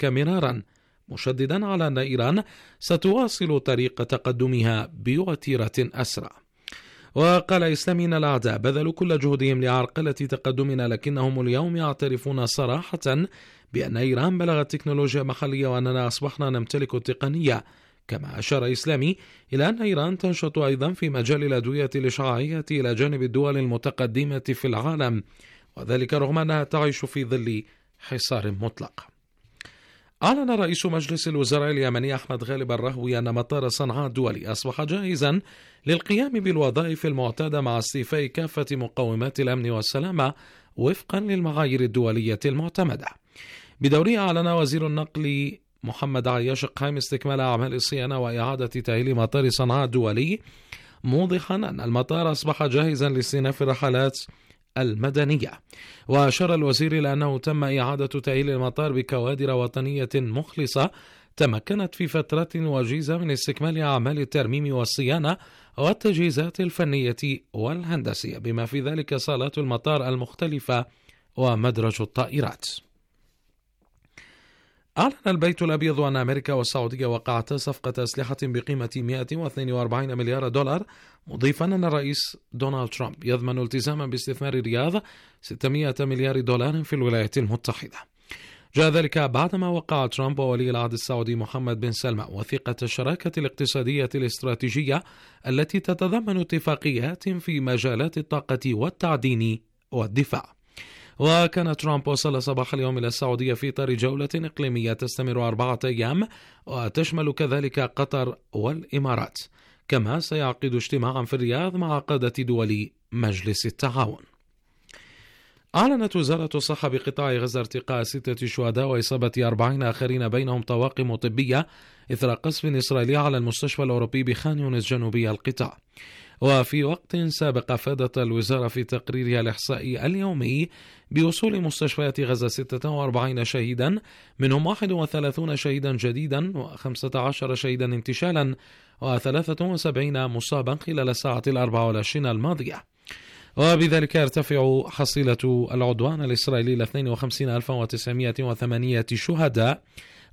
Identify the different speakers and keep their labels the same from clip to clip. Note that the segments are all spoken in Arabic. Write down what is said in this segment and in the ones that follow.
Speaker 1: ذلك مرارا، مشددا على أن إيران ستواصل طريق تقدمها بوتيرة أسرع. وقال إسلامي إن الأعداء بذلوا كل جهدهم لعرقلة تقدمنا، لكنهم اليوم يعترفون صراحة بأن إيران بلغت تكنولوجيا محلية وأننا أصبحنا نمتلك التقنية. كما أشار إسلامي إلى أن إيران تنشط أيضا في مجال الأدوية الإشعاعية إلى جانب الدول المتقدمة في العالم، وذلك رغم أنها تعيش في ظل حصار مطلق. أعلن رئيس مجلس الوزراء اليمني أحمد غالب الرهوي أن مطار صنعاء الدولي أصبح جاهزا للقيام بالوظائف المعتادة مع استيفاء كافة مقومات الأمن والسلامة وفقا للمعايير الدولية المعتمدة. بدوره أعلن وزير النقل محمد عياش قائم استكمال أعمال الصيانة وإعادة تأهيل مطار صنعاء الدولي، موضحا أن المطار أصبح جاهزا لاستئناف الرحلات المدنية. وأشار الوزير إلى أنه تم إعادة تأهيل المطار بكوادر وطنية مخلصة تمكنت في فترة وجيزة من استكمال أعمال الترميم والصيانة والتجهيزات الفنية والهندسية، بما في ذلك صالات المطار المختلفة ومدرج الطائرات. أعلن البيت الأبيض أن أمريكا والسعودية وقعتا صفقة أسلحة بقيمة 142 مليار دولار، مضيفا أن الرئيس دونالد ترامب يضمن التزاما باستثمار الرياض 600 مليار دولار في الولايات المتحدة. جاء ذلك بعدما وقع ترامب وولي العهد السعودي محمد بن سلمان وثيقة الشراكة الاقتصادية الاستراتيجية التي تتضمن اتفاقيات في مجالات الطاقة والتعدين والدفاع. وكان ترامب وصل صباح اليوم إلى السعودية في إطار جولة إقليمية تستمر 4 أيام وتشمل كذلك قطر والإمارات، كما سيعقد اجتماعا في الرياض مع قادة دول مجلس التعاون. أعلنت وزارة الصحة بقطاع غزة ارتقاء 6 شهداء وإصابة 40 آخرين بينهم طواقم طبية إثر قصف إسرائيلي على المستشفى الأوروبي بخان يونس جنوبي القطاع. وفي وقت سابق أفادت الوزارة في تقريرها الإحصائي اليومي بوصول مستشفيات غزة 46 شهيدا، منهم 31 شهيدا جديدا و15 شهيدا انتشالا و73 مصابا خلال الساعة 24 الماضية. وبذلك يرتفع حصيلة العدوان الإسرائيلي ل 52908 شهداء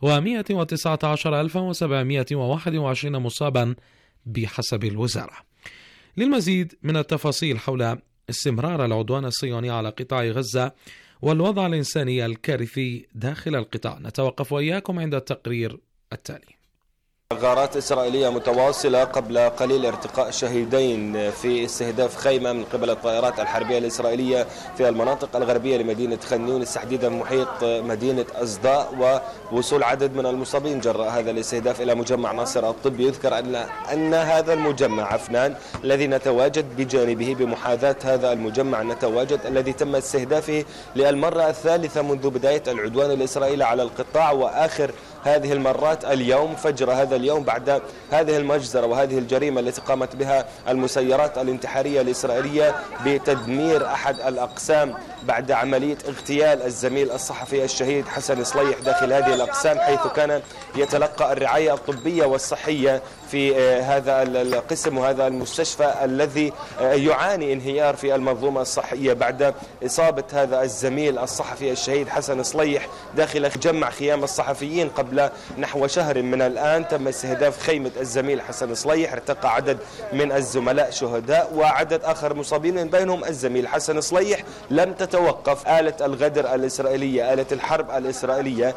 Speaker 1: و119721 مصابا بحسب الوزارة. للمزيد من التفاصيل حول استمرار العدوان الصهيوني على قطاع غزة والوضع الإنساني الكارثي داخل القطاع، نتوقف وإياكم عند التقرير التالي.
Speaker 2: غارات إسرائيلية متواصلة، قبل قليل ارتقاء شهيدين في استهداف خيمة من قبل الطائرات الحربية الإسرائيلية في المناطق الغربية لمدينة خان يونس، تحديدا محيط مدينة أصداء، ووصول عدد من المصابين جراء هذا الاستهداف إلى مجمع ناصر الطبي. يذكر أن هذا المجمع عفنان الذي نتواجد بجانبه بمحاذاة هذا المجمع الذي تم استهدافه للمرة الثالثة منذ بداية العدوان الإسرائيلي على القطاع، وآخر هذه المرات اليوم فجر هذا اليوم بعد هذه المجزرة وهذه الجريمة التي قامت بها المسيرات الانتحارية الإسرائيلية بتدمير أحد الأقسام بعد عملية اغتيال الزميل الصحفي الشهيد حسن صليح داخل هذه الأقسام، حيث كان يتلقى الرعاية الطبية والصحية في هذا القسم وهذا المستشفى الذي يعاني انهيار في المنظومة الصحية بعد إصابة هذا الزميل الصحفي الشهيد حسن صليح داخل جمع خيام الصحفيين قبل نحو شهر من الآن. تم استهداف خيمة الزميل حسن صليح، ارتقى عدد من الزملاء شهداء وعدد آخر مصابين من بينهم الزميل حسن صليح. لم تتوقف آلة الغدر الإسرائيلية، آلة الحرب الإسرائيلية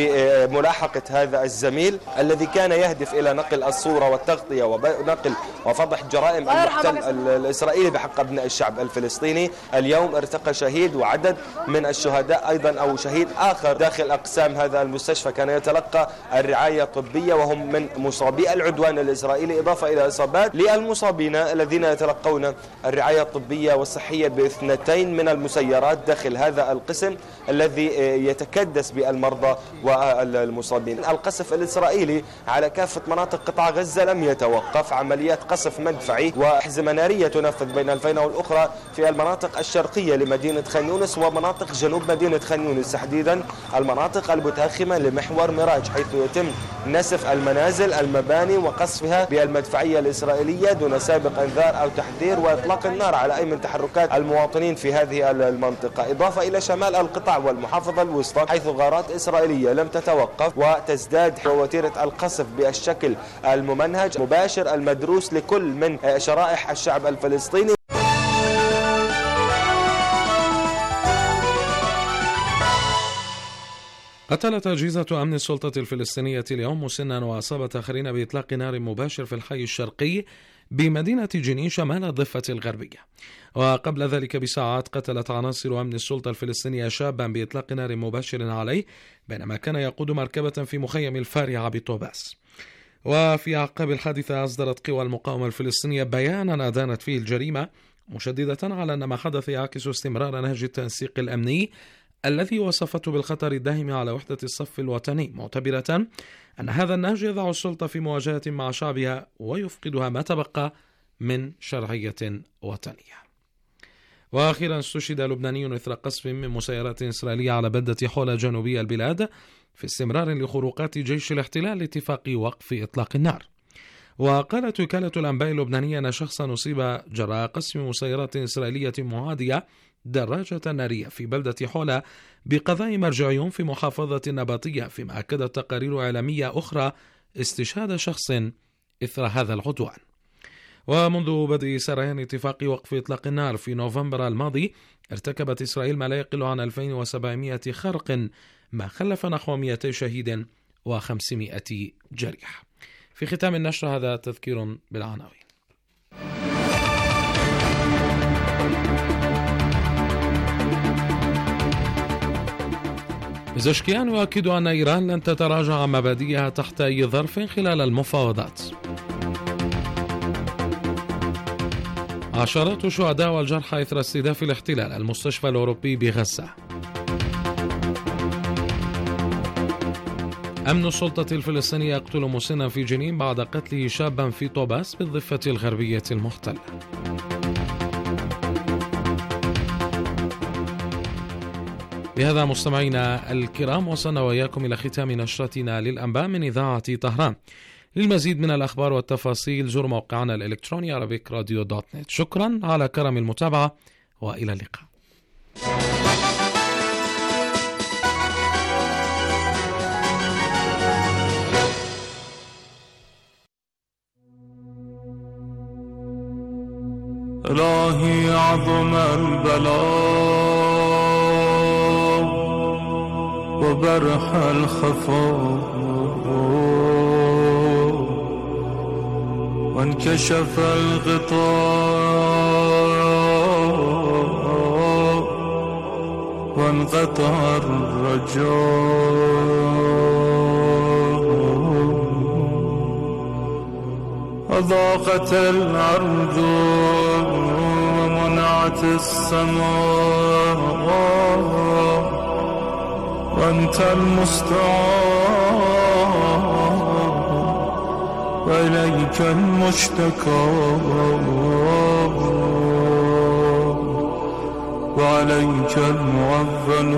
Speaker 2: بملاحقة هذا الزميل الذي كان يهدف إلى نقل الصورة والتغطية ونقل وفضح جرائم المحتل الإسرائيلي بحق أبناء الشعب الفلسطيني. اليوم ارتقى شهيد وعدد من الشهداء أيضا أو شهيد آخر داخل أقسام هذا المستشفى كان يتلقى الرعاية الطبية، وهم من مصابي العدوان الإسرائيلي، إضافة إلى إصابات للمصابين الذين يتلقون الرعاية الطبية والصحية باثنتين من المسيرات داخل هذا القسم الذي يتكدس بالمرضى والمصابين. القصف الإسرائيلي على كافة مناطق قطاع غزة لم يتوقف، عمليات قصف مدفعي وأحزمة نارية تنفذ بين الفينة والأخرى في المناطق الشرقية لمدينة خان يونس ومناطق جنوب مدينة خان يونس، تحديدا المناطق المتاخمة لمحور ميراج، حيث يتم نسف المنازل المباني وقصفها بالمدفعية الإسرائيلية دون سابق انذار أو تحذير وإطلاق النار على أي من تحركات المواطنين في هذه المنطقة. المنطقة، إضافة إلى شمال القطاع والمحافظة الوسطى، حيث غارات إسرائيلية لم تتوقف وتزداد وتيرة القصف بالشكل الممنهج مباشر المدروس لكل من شرائح الشعب الفلسطيني.
Speaker 1: قتلت أجهزة أمن السلطة الفلسطينية اليوم مسنا وأصابت آخرين بإطلاق نار مباشر في الحي الشرقي بمدينة جنين شمال الضفة الغربية. وقبل ذلك بساعات قتلت عناصر أمن السلطة الفلسطينية شابا بإطلاق نار مباشر عليه بينما كان يقود مركبة في مخيم الفارعة بطوباس. وفي أعقاب الحادثة أصدرت قوى المقاومة الفلسطينية بيانا أدانت فيه الجريمة، مشددة على أن ما حدث يعكس استمرار نهج التنسيق الأمني الذي وصفته بالخطر الداهم على وحدة الصف الوطني، معتبرة أن هذا النهج يضع السلطة في مواجهة مع شعبها ويفقدها ما تبقى من شرعية وطنية. وأخيرا استشهد لبناني إثر قصف من مسيرات إسرائيلية على بلدة حول جنوبي البلاد في استمرار لخروقات جيش الاحتلال لاتفاق وقف إطلاق النار. وقالت وكالة الأنباء اللبنانية أن شخصا أصيب جراء قصف مسيرات إسرائيلية معادية دراجة نارية في بلدة حولة بقضاء مرجعيون في محافظة النباطية، فيما أكدت تقارير إعلامية أخرى استشهاد شخص إثر هذا العدوان. ومنذ بدء سريان اتفاق وقف إطلاق النار في نوفمبر الماضي ارتكبت إسرائيل ما لا يقل عن 2700 خرق، ما خلف نحو 200 شهيد و500 جريح. في ختام النشر هذا تذكير بالعناوين. بزشكيان يؤكد أن إيران لن تتراجع عن مبادئها تحت أي ظرف خلال المفاوضات. عشرات الشهداء والجرحى إثر استهداف الاحتلال المستشفى الأوروبي بغزة. أمن السلطة الفلسطينية يقتل مسنا في جنين بعد قتله شابا في طوباس بالضفة الغربية المحتلة. بهذا مستمعينا الكرام وصلنا وإياكم إلى ختام نشرتنا للأنباء من إذاعة طهران. للمزيد من الأخبار والتفاصيل زور موقعنا الإلكتروني arabikradio.net. شكرا على كرم المتابعة وإلى اللقاء.
Speaker 3: إلهي عظم البلاء وبرح الخفاء وانكشف الغطاء وانقطع الرجاء وضاقت الأرض ومنعت السماء وأنت المستعان وإليك المشتكى وعليك المعول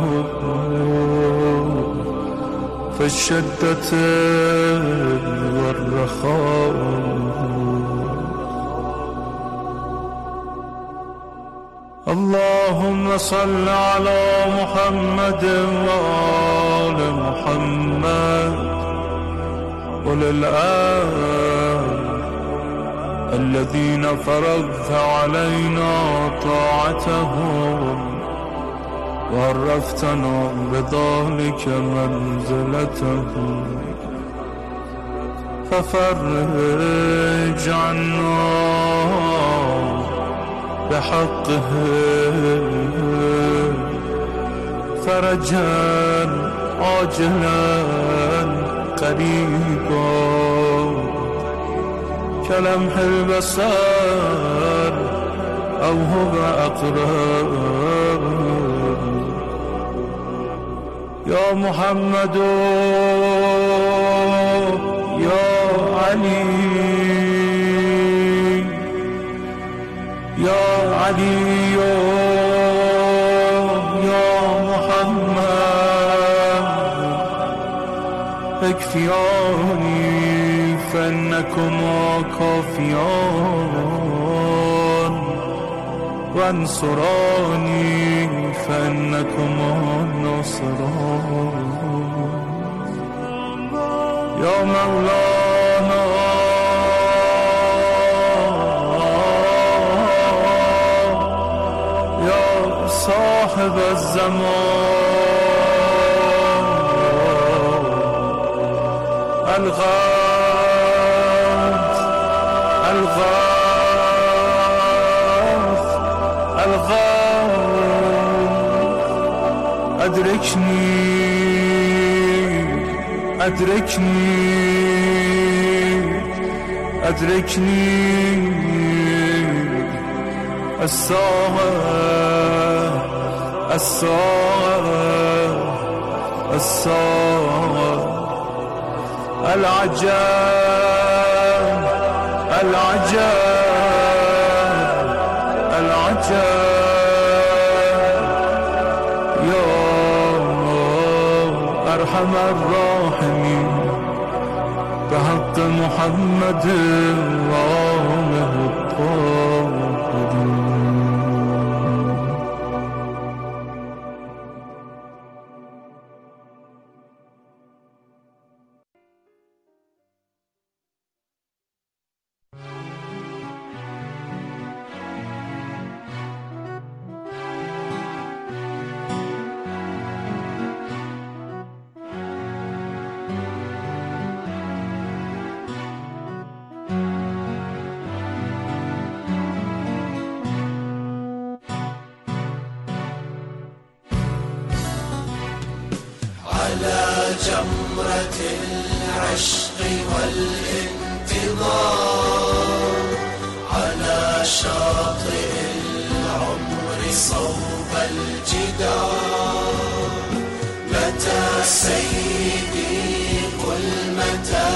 Speaker 3: في الشدة والرخاء. اللهم صل على محمد وآل محمد وللآل الذين فرضت علينا طاعتهم وعرفتنا بذلك منزلتهم ففرج عنا بحقه فرجا عاجلا قريبا كلمح البصر أو هو أقرب. يا محمد يا علي يا علي يا محمد اكفياني فإنكما كافيان وانصروني فإنكم النصرون يا مولانا يا صاحب الزمان الغاث الغاث الغاث أدركني أدركني أدركني الساعة الساعة الساعة العجاب العجاب العجاب يا أرحم الراحمين بحق محمد وآله الطاهرين.
Speaker 4: جمرة العشق والانتظار على شاطئ العمر صوب الجدار متى سيدي قل متى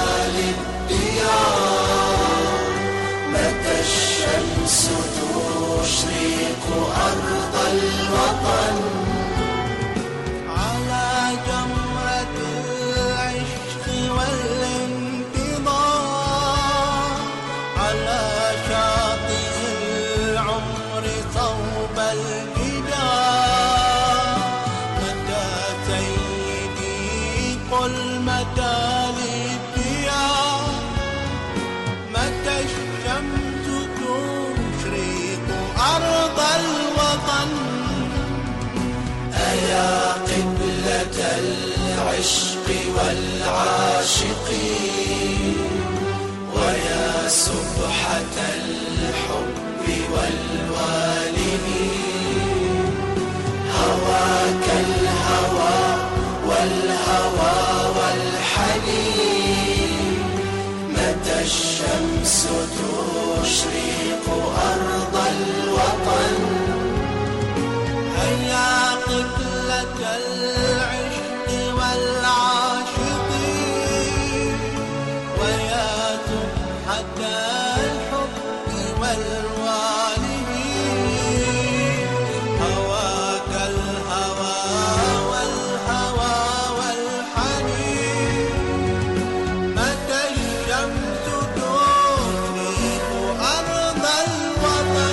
Speaker 4: للديار متى الشمس تشرق أرض الوطن العشق والعاشقين ويا سبحة الحب والوالدين هواك الهوى والهوى والحنين متى الشمس تشرق أرض الوطن هيا قبلة العشق والعاشقين ويا سبحة الحب والوالدين هواك الهوى والهوى والحنين متى الشمس تشرق أرض الوطن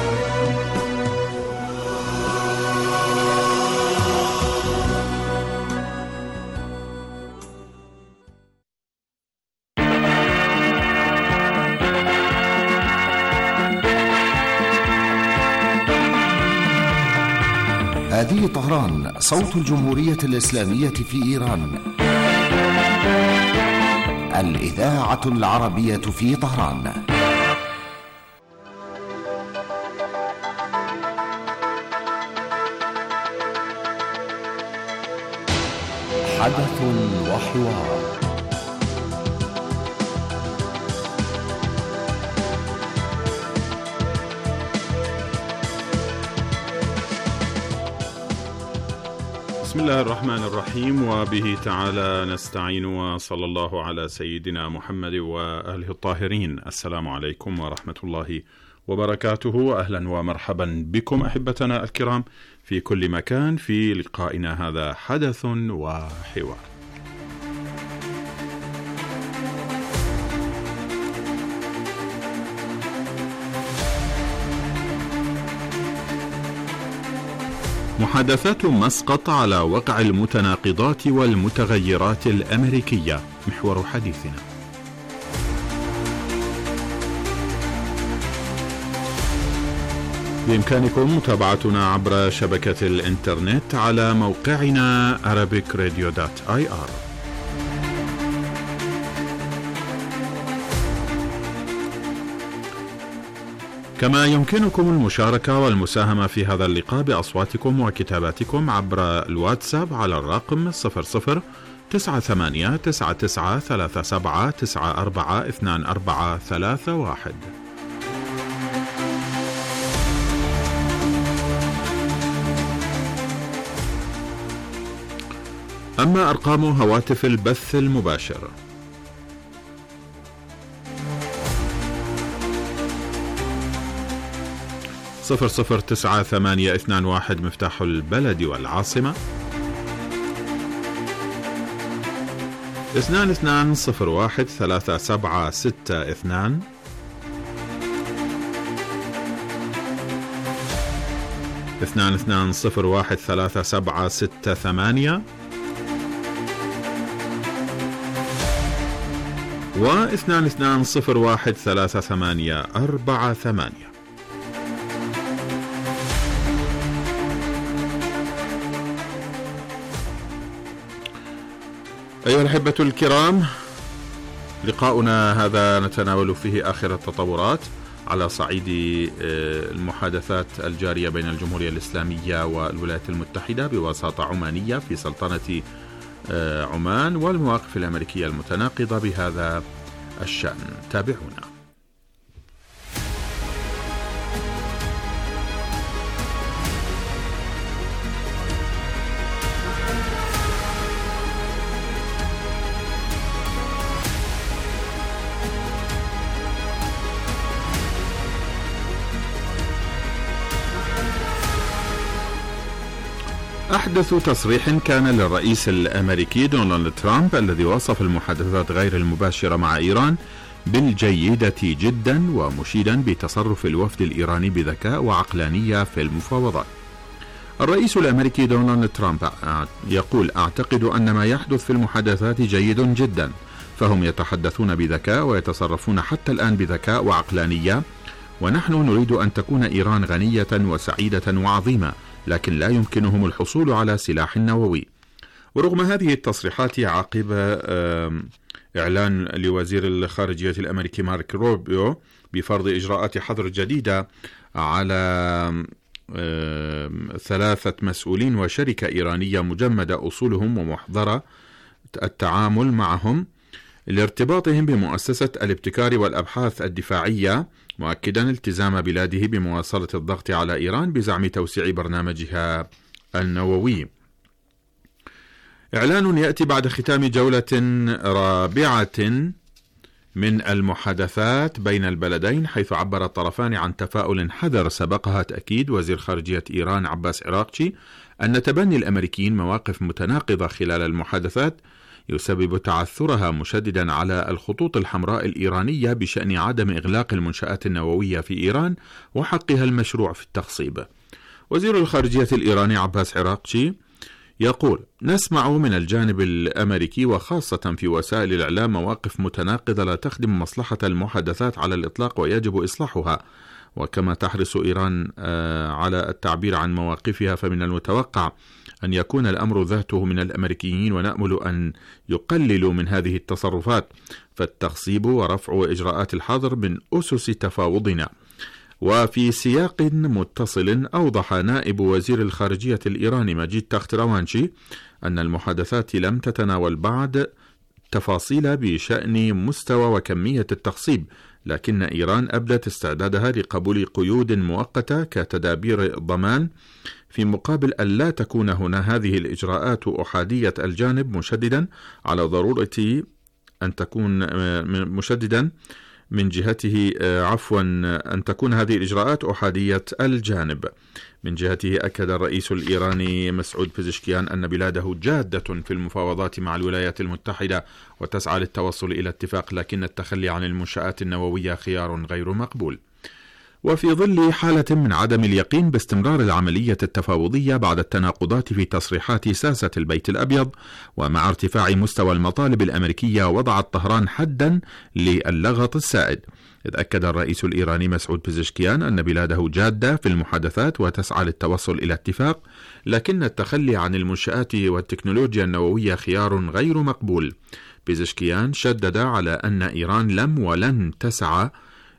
Speaker 5: هذه طهران صوت الجمهورية الإسلامية في إيران الإذاعة العربية في طهران. حدث وحوار.
Speaker 6: بسم الله الرحمن الرحيم وبه تعالى نستعين وصلى الله على سيدنا محمد وآله الطاهرين. السلام عليكم ورحمة الله وبركاته. أهلا ومرحبا بكم أحبتنا الكرام في كل مكان في لقائنا هذا حدث وحوار. محادثات مسقط على وقع المتناقضات والمتغيرات الأمريكية محور حديثنا. بإمكانكم متابعتنا عبر شبكة الإنترنت على موقعنا arabicradio.ir. كما يمكنكم المشاركة والمساهمة في هذا اللقاء بأصواتكم وكتاباتكم عبر الواتساب على الرقم 00989937942431. أما أرقام هواتف البث المباشر: 009821 مفتاح البلد والعاصمة، 22013762، 22013768، و 22013848. أيها الأحبة الكرام، لقاؤنا هذا نتناول فيه آخر التطورات على صعيد المحادثات الجارية بين الجمهورية الإسلامية والولايات المتحدة بوساطة عمانية في سلطنة عمان، والمواقف الأمريكية المتناقضة بهذا الشأن. تابعونا. أحدث تصريح كان للرئيس الأمريكي دونالد ترامب الذي وصف المحادثات غير المباشرة مع إيران بالجيدة جدا، ومشيدا بتصرف الوفد الإيراني بذكاء وعقلانية في المفاوضات. الرئيس الأمريكي دونالد ترامب يقول: أعتقد أن ما يحدث في المحادثات جيد جدا، فهم يتحدثون بذكاء ويتصرفون حتى الآن بذكاء وعقلانية، ونحن نريد أن تكون إيران غنية وسعيدة وعظيمة، لكن لا يمكنهم الحصول على سلاح نووي. ورغم هذه التصريحات عقب إعلان لوزير الخارجية الأمريكي مارك روبيو بفرض إجراءات حظر جديدة على 3 مسؤولين وشركة إيرانية مجمدة أصولهم ومحظرة التعامل معهم لارتباطهم بمؤسسة الابتكار والأبحاث الدفاعية، مؤكدا التزام بلاده بمواصلة الضغط على إيران بزعم توسيع برنامجها النووي. إعلان يأتي بعد ختام جولة رابعة من المحادثات بين البلدين، حيث عبر الطرفان عن تفاؤل حذر سبقها تأكيد وزير خارجية إيران عباس عراقچي أن تبني الأمريكيين مواقف متناقضة خلال المحادثات يسبب تعثرها، مشددا على الخطوط الحمراء الإيرانية بشأن عدم إغلاق المنشآت النووية في إيران وحقها المشروع في التخصيب. وزير الخارجية الإيراني عباس عراقچي يقول: نسمع من الجانب الأمريكي وخاصة في وسائل الإعلام مواقف متناقضة لا تخدم مصلحة المحادثات على الإطلاق ويجب إصلاحها، وكما تحرص إيران على التعبير عن مواقفها، فمن المتوقع أن يكون الأمر ذاته من الأمريكيين، ونأمل أن يقللوا من هذه التصرفات، فالتخصيب ورفع إجراءات الحظر من أسس تفاوضنا. وفي سياق متصل أوضح نائب وزير الخارجية الإيراني مجيد تختروانشي أن المحادثات لم تتناول بعد تفاصيل بشأن مستوى وكمية التخصيب، لكن إيران أبدت استعدادها لقبول قيود مؤقتة كتدابير ضمان، في مقابل أن لا تكون هنا هذه الإجراءات أحادية الجانب، مشددا على ضرورة أن تكون مشددا من جهته أن تكون هذه الإجراءات أحادية الجانب. من جهته أكد الرئيس الإيراني مسعود بزشكيان أن بلاده جادة في المفاوضات مع الولايات المتحدة وتسعى للتوصل إلى اتفاق، لكن التخلي عن المنشآت النووية خيار غير مقبول. وفي ظل حالة من عدم اليقين باستمرار العملية التفاوضية بعد التناقضات في تصريحات ساسة البيت الأبيض، ومع ارتفاع مستوى المطالب الأمريكية، وضعت طهران حدا للغط السائد، إذ أكد الرئيس الإيراني مسعود بيزشكيان أن بلاده جادة في المحادثات وتسعى للتوصل إلى اتفاق، لكن التخلي عن المنشآت والتكنولوجيا النووية خيار غير مقبول. بيزشكيان شدد على أن إيران لم ولن تسعى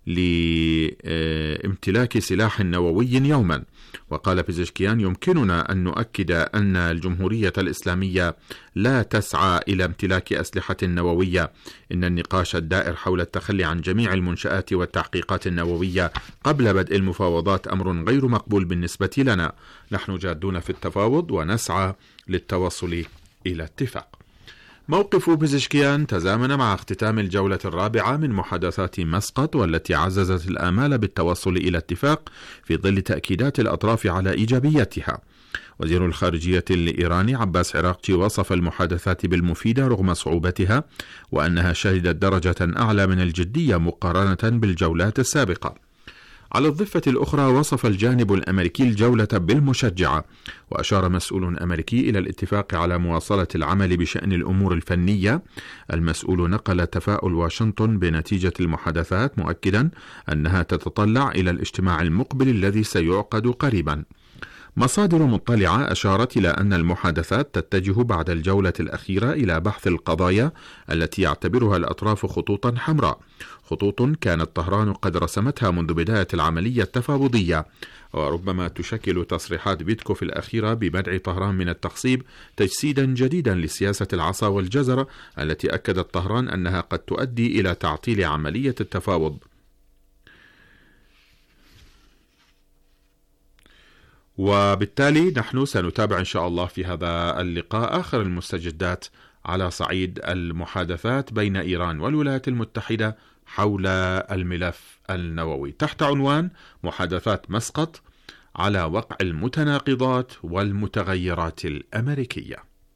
Speaker 6: لامتلاك سلاح نووي يوما. وقال بيزشكيان: يمكننا أن نؤكد أن الجمهورية الإسلامية لا تسعى إلى امتلاك أسلحة نووية. إن النقاش الدائر حول التخلي عن جميع المنشآت والتحقيقات النووية قبل بدء المفاوضات أمر غير مقبول بالنسبة لنا. نحن جادون في التفاوض ونسعى للتوصل إلى اتفاق. موقف بيزشكيان تزامن مع اختتام الجولة الرابعة من محادثات مسقط، والتي عززت الآمال بالتوصل إلى اتفاق في ظل تأكيدات الأطراف على إيجابيتها. وزير الخارجية الإيراني عباس عراقجي وصف المحادثات بالمفيدة رغم صعوبتها، وأنها شهدت درجة أعلى من الجدية مقارنة بالجولات السابقة. على الضفة الأخرى وصف الجانب الأمريكي الجولة بالمشجعة، وأشار مسؤول أمريكي إلى الاتفاق على مواصلة العمل بشأن الأمور الفنية. المسؤول نقل تفاؤل واشنطن بنتيجة المحادثات، مؤكدا أنها تتطلع إلى الاجتماع المقبل الذي سيعقد قريبا. مصادر مطلعة أشارت إلى أن المحادثات تتجه بعد الجولة الأخيرة إلى بحث القضايا التي يعتبرها الأطراف خطوطا حمراء، خطوط كانت طهران قد رسمتها منذ بداية العملية التفاوضية. وربما تشكل تصريحات بيتكوف الأخيرة بمنع طهران من التخصيب تجسيدا جديدا لسياسة العصا والجزر التي أكدت طهران أنها قد تؤدي إلى تعطيل عملية التفاوض. وبالتالي نحن سنتابع إن شاء الله في هذا اللقاء آخر المستجدات على صعيد المحادثات بين إيران والولايات المتحدة حول الملف النووي، تحت عنوان محادثات مسقط على وقع المتناقضات والمتغيرات الأمريكية.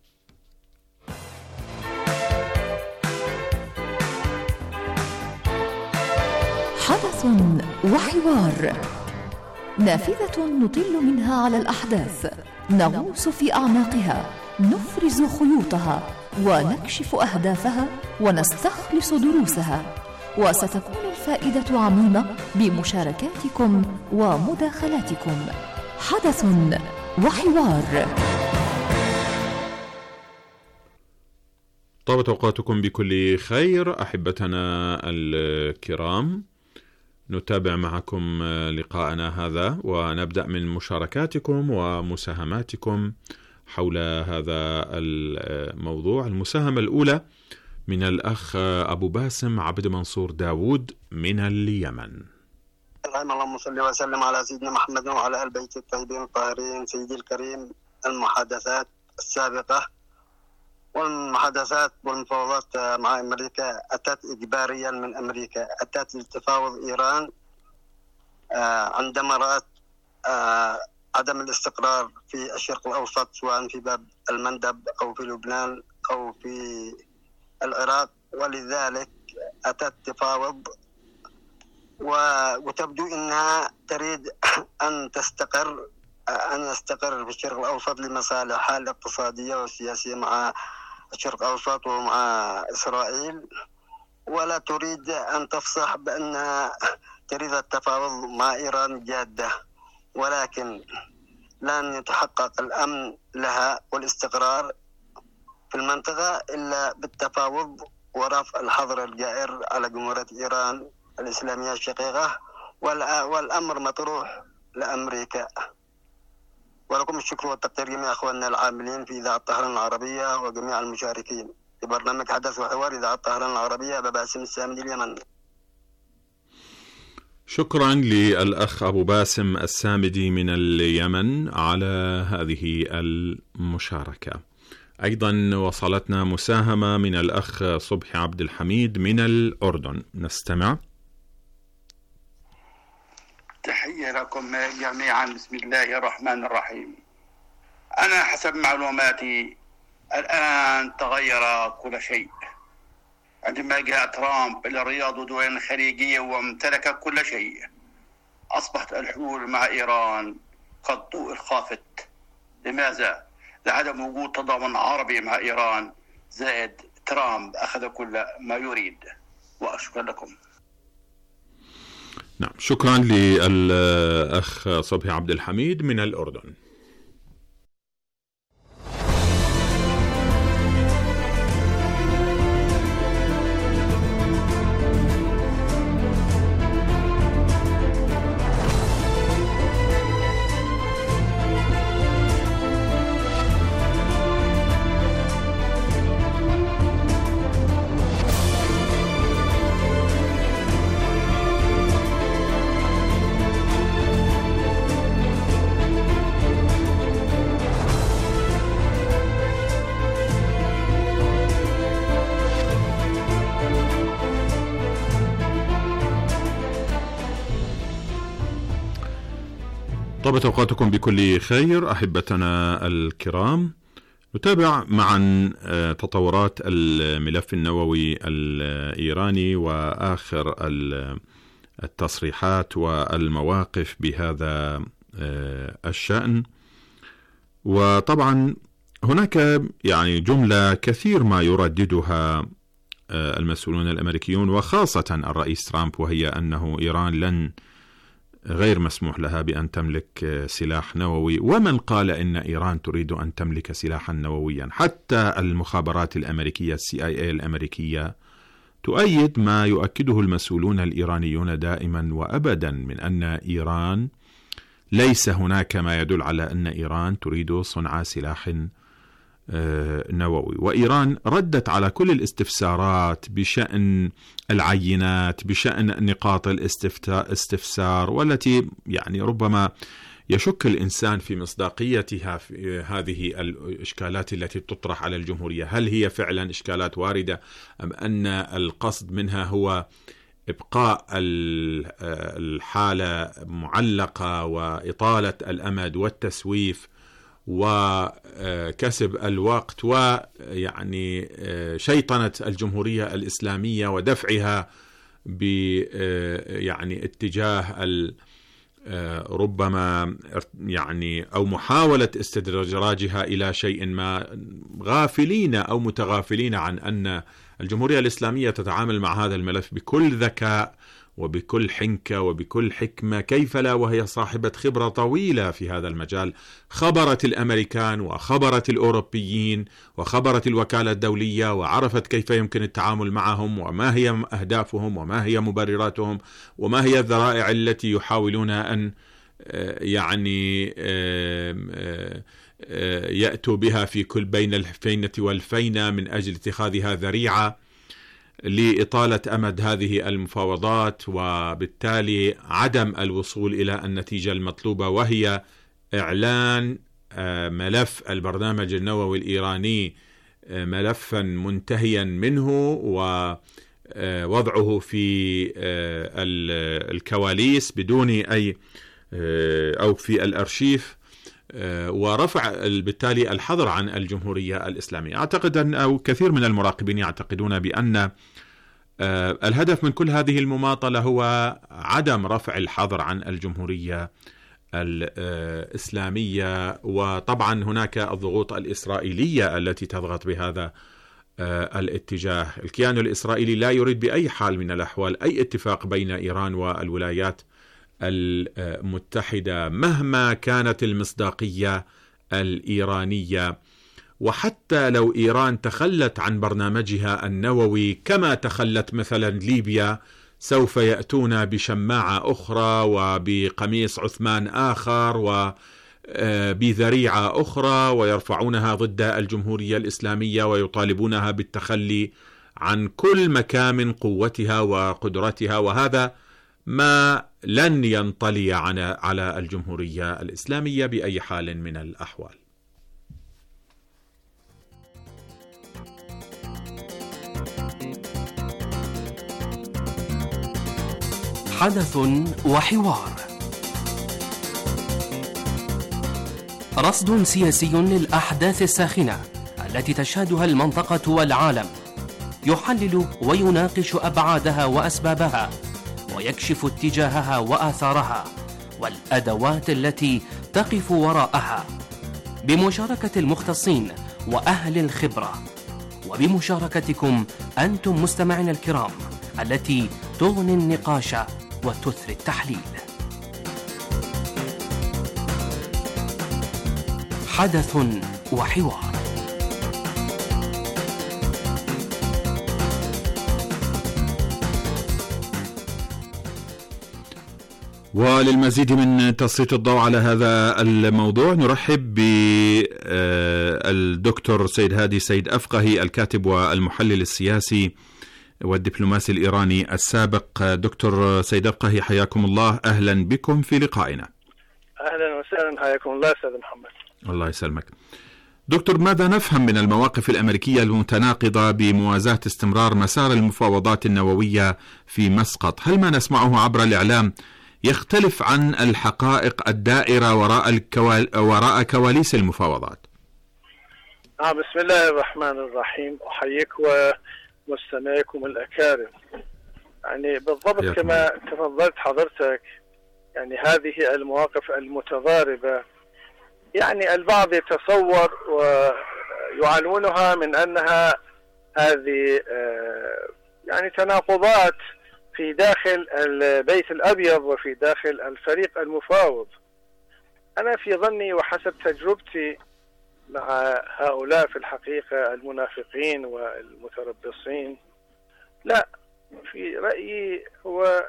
Speaker 7: حدث وحوار، نافذة نطل منها على الأحداث، نغوص في أعماقها، نفرز خيوطها ونكشف أهدافها ونستخلص دروسها، وستكون الفائدة عميمة بمشاركاتكم ومداخلاتكم. حدث وحوار.
Speaker 6: طابت أوقاتكم بكل خير أحبتنا الكرام، نتابع معكم لقاءنا هذا ونبدأ من مشاركاتكم ومساهماتكم حول هذا الموضوع. المساهمة الأولى من الأخ أبو باسم عبد منصور داود من اليمن.
Speaker 8: اللهم صل وسلم على سيدنا محمد وعلى آل بيت الطيبين الطاهرين. سيدي الكريم، المحادثات السابقة والمحادثات والمفاوضات مع أمريكا أتت إجباريا من أمريكا، أتت لتفاوض إيران عندما رأت عدم الاستقرار في الشرق الأوسط، سواء في باب المندب أو في لبنان أو في العراق، ولذلك أتت تفاوض وتبدو أنها تريد أن يستقر في الشرق الأوسط لمصالحها الاقتصادية والسياسية مع الشرق الأوسط ومع إسرائيل، ولا تريد أن تفصح بأنها تريد التفاوض مع إيران جادة، ولكن لن يتحقق الأمن لها والاستقرار في المنطقة إلا بالتفاوض ورفع الحظر الجائر على جمهورية إيران الإسلامية الشقيقة، والأمر مطروح لأمريكا. ولكم الشكر والتقدير جميع أخواننا العاملين في إذاعة طهران العربية وجميع المشاركين في برنامج حدث وحوار إذاعة طهران العربية. أبا باسم السامي اليمن.
Speaker 6: شكرا للأخ أبو باسم السامدي من اليمن على هذه المشاركة. أيضا وصلتنا مساهمة من الأخ صبحي عبد الحميد من الأردن، نستمع.
Speaker 9: تحية لكم جميعا. بسم الله الرحمن الرحيم. أنا حسب معلوماتي الآن تغير كل شيء عندما جاء ترامب إلى الرياض ودول خليجية وامتلك كل شيء. أصبحت الحلول مع إيران قد خافت. لماذا؟ لعدم وجود تضامن عربي مع إيران، زائد ترامب أخذ كل ما يريد. وأشكر لكم.
Speaker 6: نعم، شكرا للأخ صبحي عبد الحميد من الأردن. طابت أوقاتكم بكل خير أحبتنا الكرام. نتابع معا تطورات الملف النووي الإيراني وآخر التصريحات والمواقف بهذا الشأن. وطبعا هناك يعني جملة كثير ما يرددها المسؤولون الأمريكيون وخاصة الرئيس ترامب، وهي أنه إيران غير مسموح لها بأن تملك سلاح نووي. ومن قال إن إيران تريد أن تملك سلاحا نوويا؟ حتى المخابرات الأمريكية CIA الأمريكية تؤيد ما يؤكده المسؤولون الإيرانيون دائما وأبدا من أن إيران ليس هناك ما يدل على أن إيران تريد صنع سلاح نووي. وإيران ردت على كل الاستفسارات بشأن العينات، بشأن نقاط الاستفسار، والتي يعني ربما يشك الإنسان في مصداقيتها في هذه الإشكالات التي تطرح على الجمهورية. هل هي فعلا إشكالات واردة أم أن القصد منها هو إبقاء الحالة معلقة وإطالة الأمد والتسويف وكسب الوقت ويعني شيطنة الجمهورية الإسلامية ودفعها يعني اتجاه ربما يعني أو محاولة استدراجها إلى شيء ما، غافلين أو متغافلين عن أن الجمهورية الإسلامية تتعامل مع هذا الملف بكل ذكاء وبكل حنكة وبكل حكمة، كيف لا وهي صاحبة خبرة طويلة في هذا المجال. خبرت الأمريكان وخبرت الأوروبيين وخبرت الوكالة الدولية وعرفت كيف يمكن التعامل معهم وما هي أهدافهم وما هي مبرراتهم وما هي الذرائع التي يحاولون أن يعني يأتوا بها في كل بين الفينة والفينة من أجل اتخاذها ذريعة لإطالة أمد هذه المفاوضات، وبالتالي عدم الوصول إلى النتيجة المطلوبة، وهي إعلان ملف البرنامج النووي الإيراني ملفا منتهيا منه ووضعه في الكواليس بدون أي أو في الأرشيف، ورفع بالتالي الحظر عن الجمهورية الإسلامية. أعتقد أن أو كثير من المراقبين يعتقدون بأن الهدف من كل هذه المماطلة هو عدم رفع الحظر عن الجمهورية الإسلامية. وطبعا هناك الضغوط الإسرائيلية التي تضغط بهذا الاتجاه. الكيان الإسرائيلي لا يريد بأي حال من الأحوال أي اتفاق بين إيران والولايات المتحدة مهما كانت المصداقية الإيرانية. وحتى لو إيران تخلت عن برنامجها النووي كما تخلت مثلا ليبيا، سوف يأتون بشماعة أخرى وبقميص عثمان آخر وبذريعة أخرى ويرفعونها ضد الجمهورية الإسلامية ويطالبونها بالتخلي عن كل مكامن قوتها وقدرتها، وهذا ما لن ينطلي على الجمهورية الإسلامية بأي حال من الأحوال.
Speaker 10: حدث وحوار، رصد سياسي للأحداث الساخنة التي تشهدها المنطقة والعالم، يحلل ويناقش أبعادها وأسبابها ويكشف اتجاهها وآثارها والأدوات التي تقف وراءها، بمشاركة المختصين وأهل الخبرة، وبمشاركتكم أنتم مستمعين الكرام التي تغني النقاش وتثري التحليل. حدث وحوار.
Speaker 6: وللمزيد من تسليط الضوء على هذا الموضوع نرحب بالدكتور سيد هادي سيد أفقهي، الكاتب والمحلل السياسي والدبلوماسي الإيراني السابق. دكتور سيد أفقهي، حياكم الله، أهلا بكم في لقائنا.
Speaker 11: أهلا وسهلا، حياكم الله أستاذ محمد.
Speaker 6: الله يسلمك. دكتور، ماذا نفهم من المواقف الأمريكية المتناقضة بموازاة استمرار مسار المفاوضات النووية في مسقط؟ هل ما نسمعه عبر الإعلام يختلف عن الحقائق الدائرة وراء كواليس المفاوضات؟
Speaker 11: بسم الله الرحمن الرحيم، أحييك ومستمعيكم الأكارم. يعني بالضبط كما تفضلت حضرتك، يعني هذه المواقف المتضاربة يعني البعض يتصور ويعلونها من أنها هذه يعني تناقضات في داخل البيت الأبيض وفي داخل الفريق المفاوض. أنا في ظني وحسب تجربتي مع هؤلاء في الحقيقة المنافقين والمتربصين، لا، في رأيي هو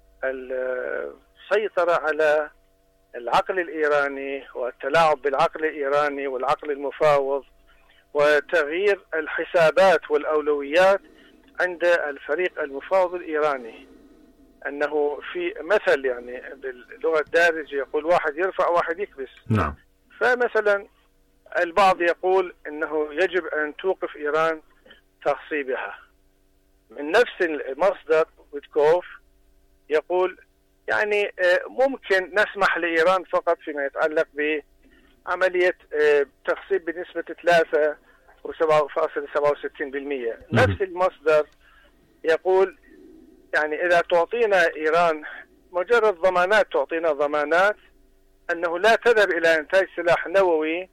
Speaker 11: السيطرة على العقل الإيراني والتلاعب بالعقل الإيراني والعقل المفاوض وتغيير الحسابات والأولويات عند الفريق المفاوض الإيراني. أنه في مثل يعني باللغة الدارجة يقول واحد يرفع واحد يكبس.
Speaker 6: نعم.
Speaker 11: فمثلا البعض يقول أنه يجب أن توقف إيران تغصيبها. من نفس المصدر ويتكوف يقول يعني ممكن نسمح لإيران فقط فيما يتعلق بعملية تغصيب بنسبة 3.67%. نفس المصدر يقول يعني إذا تعطينا إيران مجرد ضمانات، تعطينا ضمانات أنه لا تذهب إلى إنتاج سلاح نووي،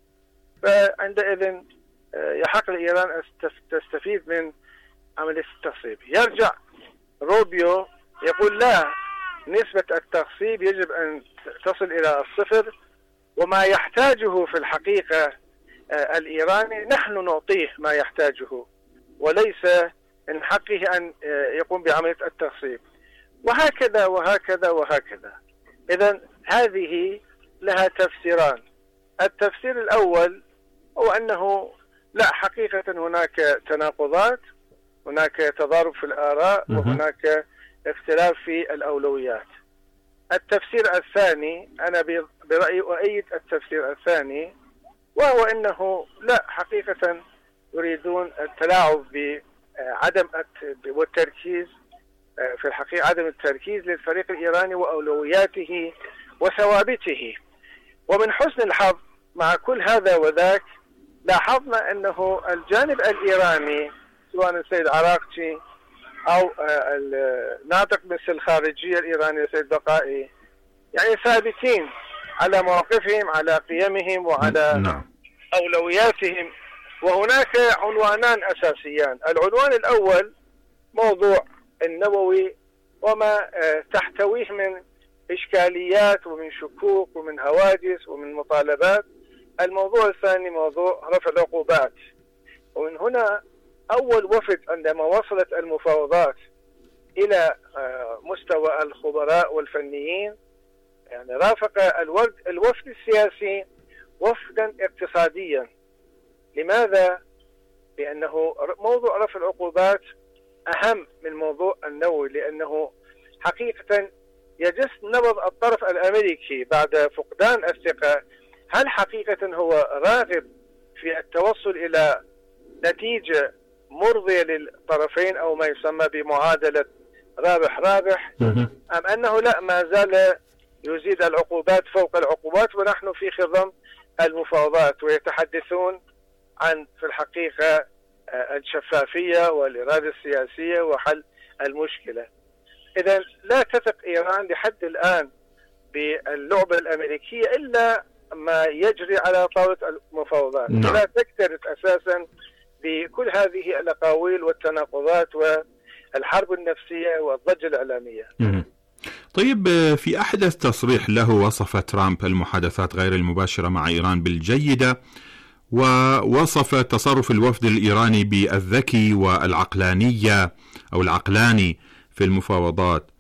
Speaker 11: فعندئذ يحق لإيران أن تستفيد من عملية التغصيب. يرجع روبيو يقول لا، نسبة التغصيب يجب أن تصل إلى 0، وما يحتاجه في الحقيقة الإيراني نحن نعطيه ما يحتاجه، وليس من حقه أن يقوم بعملية التغصيب، وهكذا وهكذا وهكذا. إذن هذه لها تفسيران. التفسير الأول هو أنه لا، حقيقة هناك تناقضات، هناك تضارب في الآراء، وهناك اختلاف في الأولويات. التفسير الثاني أنا برأيي أؤيد التفسير الثاني، وهو أنه لا، حقيقة يريدون التلاعب بعدم والتركيز في الحقيقة، عدم التركيز للفريق الإيراني وأولوياته وثوابته. ومن حسن الحظ مع كل هذا وذاك لاحظنا أنه الجانب الإيراني سواء السيد عراقچي أو الناطق باسم الخارجية الإيرانية السيد بقائي يعني ثابتين على مواقفهم، على قيمهم، وعلى أولوياتهم. وهناك عنوانان أساسيان. العنوان الأول موضوع النووي وما تحتويه من إشكاليات ومن شكوك ومن هواجس ومن مطالبات. الموضوع الثاني موضوع رفع العقوبات. ومن هنا أول وفد عندما وصلت المفاوضات إلى مستوى الخبراء والفنيين يعني رافق الوفد السياسي وفدا اقتصاديا. لماذا؟ لأنه موضوع رفع العقوبات أهم من موضوع النووي، لأنه حقيقة يجس نبض الطرف الأمريكي بعد فقدان الثقة. هل حقيقة هو راغب في التوصل إلى نتيجة مرضية للطرفين أو ما يسمى بمعادلة رابح أم أنه لا، ما زال يزيد العقوبات فوق العقوبات ونحن في خضم المفاوضات، ويتحدثون عن في الحقيقة الشفافية والإرادة السياسية وحل المشكلة. إذا لا تثق إيران لحد الآن باللعبة الأمريكية إلا ما يجري على طاولة المفاوضات. لا تكترث أساسا بكل هذه الأقاويل والتناقضات والحرب النفسية والضجة الإعلامية.
Speaker 6: طيب، في أحدث تصريح له وصف ترامب المحادثات غير المباشرة مع إيران بالجيدة، ووصف تصرف الوفد الإيراني بالذكي والعقلانية أو العقلاني في المفاوضات.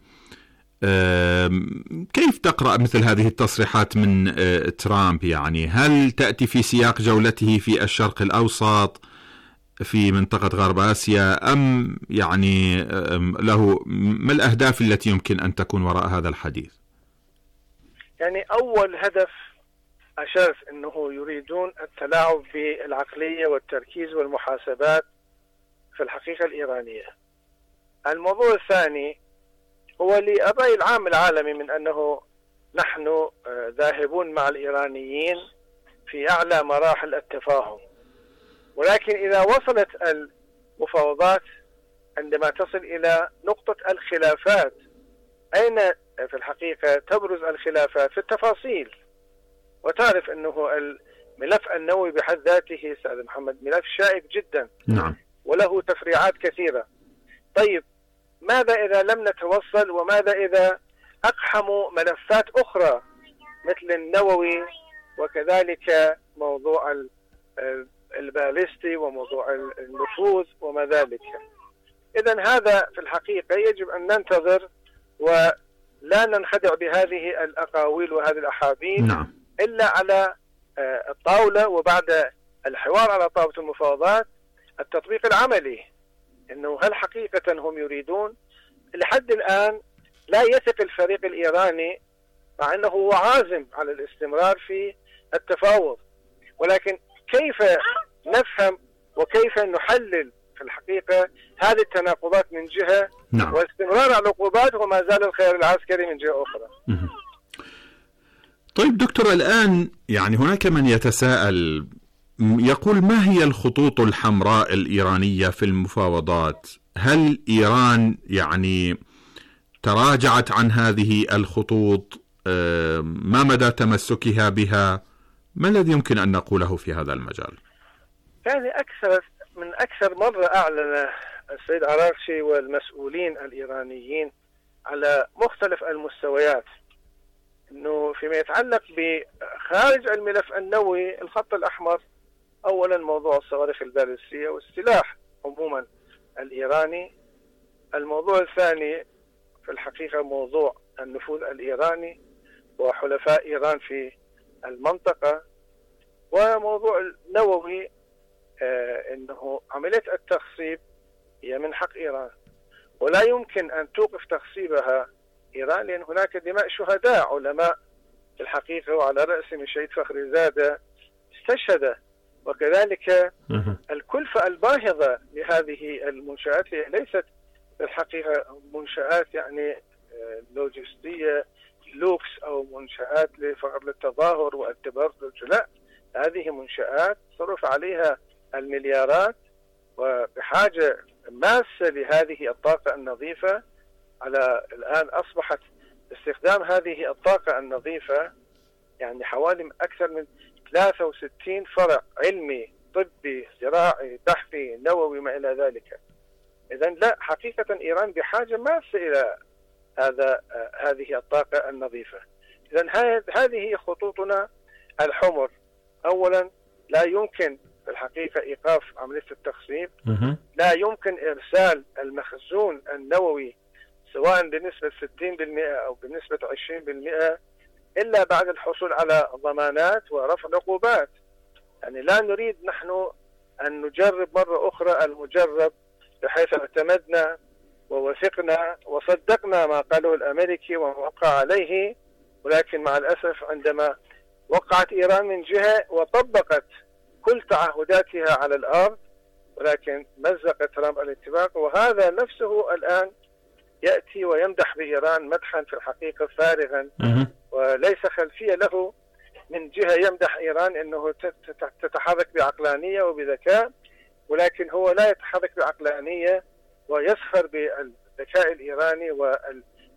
Speaker 6: كيف تقرأ مثل هذه التصريحات من ترامب؟ يعني هل تأتي في سياق جولته في الشرق الأوسط في منطقة غرب آسيا، أم يعني له ما الأهداف التي يمكن أن تكون وراء هذا الحديث؟
Speaker 11: يعني أول هدف أشرت أنه يريدون التلاعب بالعقلية والتركيز والمحاسبات في الحقيقة الإيرانية. الموضوع الثاني هو للرأي العام العالمي من أنه نحن ذاهبون مع الإيرانيين في أعلى مراحل التفاهم، ولكن إذا وصلت المفاوضات عندما تصل إلى نقطة الخلافات، أين في الحقيقة تبرز الخلافات؟ في التفاصيل. وتعرف أنه الملف النووي بحد ذاته أستاذ محمد ملف شائك جدا، وله تفريعات كثيرة. طيب، ماذا إذا لم نتوصل؟ وماذا إذا أقحموا ملفات أخرى مثل النووي وكذلك موضوع الباليستي وموضوع النفوذ وما ذلك؟ إذن هذا في الحقيقة يجب أن ننتظر ولا ننخدع بهذه الأقاويل وهذه الأحابيل إلا على الطاولة، وبعد الحوار على طاولة المفاوضات التطبيق العملي، إنه هل حقيقة هم يريدون. لحد الآن لا يثق الفريق الإيراني، مع أنه هو عازم على الاستمرار في التفاوض، ولكن كيف نفهم وكيف نحلل في الحقيقة هذه التناقضات من جهة واستمرار على العقوبات وما زال الخيار العسكري من جهة أخرى.
Speaker 6: طيب دكتور، الآن يعني هناك من يتساءل يقول ما هي الخطوط الحمراء الإيرانية في المفاوضات؟ هل إيران يعني تراجعت عن هذه الخطوط؟ ما مدى تمسكها بها؟ ما الذي يمكن أن نقوله في هذا المجال؟
Speaker 11: يعني من أكثر مرة أعلن السيد عراقشي والمسؤولين الإيرانيين على مختلف المستويات أنه فيما يتعلق بخارج الملف النووي الخط الأحمر، أولا موضوع الصواريخ البالستية والسلاح عموما الإيراني. الموضوع الثاني في الحقيقة موضوع النفوذ الإيراني وحلفاء إيران في المنطقة، وموضوع النووي أنه عملية التخصيب هي من حق إيران ولا يمكن أن توقف تخصيبها إيران، لأن هناك دماء شهداء علماء في الحقيقة، وعلى رأسهم الشهيد فخري زادة استشهد، وكذلك الكلفة الباهظة لهذه المنشآت ليست في الحقيقة منشآت يعني لوجستية لوكس أو منشآت فقط للتظاهر والتبرج، لا، هذه منشآت صرف عليها المليارات وبحاجة ماسة لهذه الطاقة النظيفة. على الآن أصبحت استخدام هذه الطاقة النظيفة يعني حوالي أكثر من 63 فرع علمي طبي زراعي بحثي نووي ما إلى ذلك. إذن لا، حقيقة إيران بحاجة ماسة إلى هذه الطاقة النظيفة. إذن هذه هي خطوطنا الحمر. أولا، لا يمكن في الحقيقة إيقاف عملية التخصيب، لا يمكن إرسال المخزون النووي سواء بنسبة 60% أو بنسبة 20% إلا بعد الحصول على ضمانات ورفع عقوبات. يعني لا نريد نحن أن نجرب مرة أخرى المجرب، بحيث اعتمدنا ووثقنا وصدقنا ما قاله الأمريكي ووقع عليه، ولكن مع الأسف عندما وقعت إيران من جهة وطبقت كل تعهداتها على الأرض، ولكن مزق ترامب الاتفاق، وهذا نفسه الآن يأتي ويمدح بإيران مدحا في الحقيقة فارغا وليس خلفية له، من جهة يمدح إيران أنه تتحرك بعقلانية وبذكاء، ولكن هو لا يتحرك بعقلانية ويسخر بالذكاء الإيراني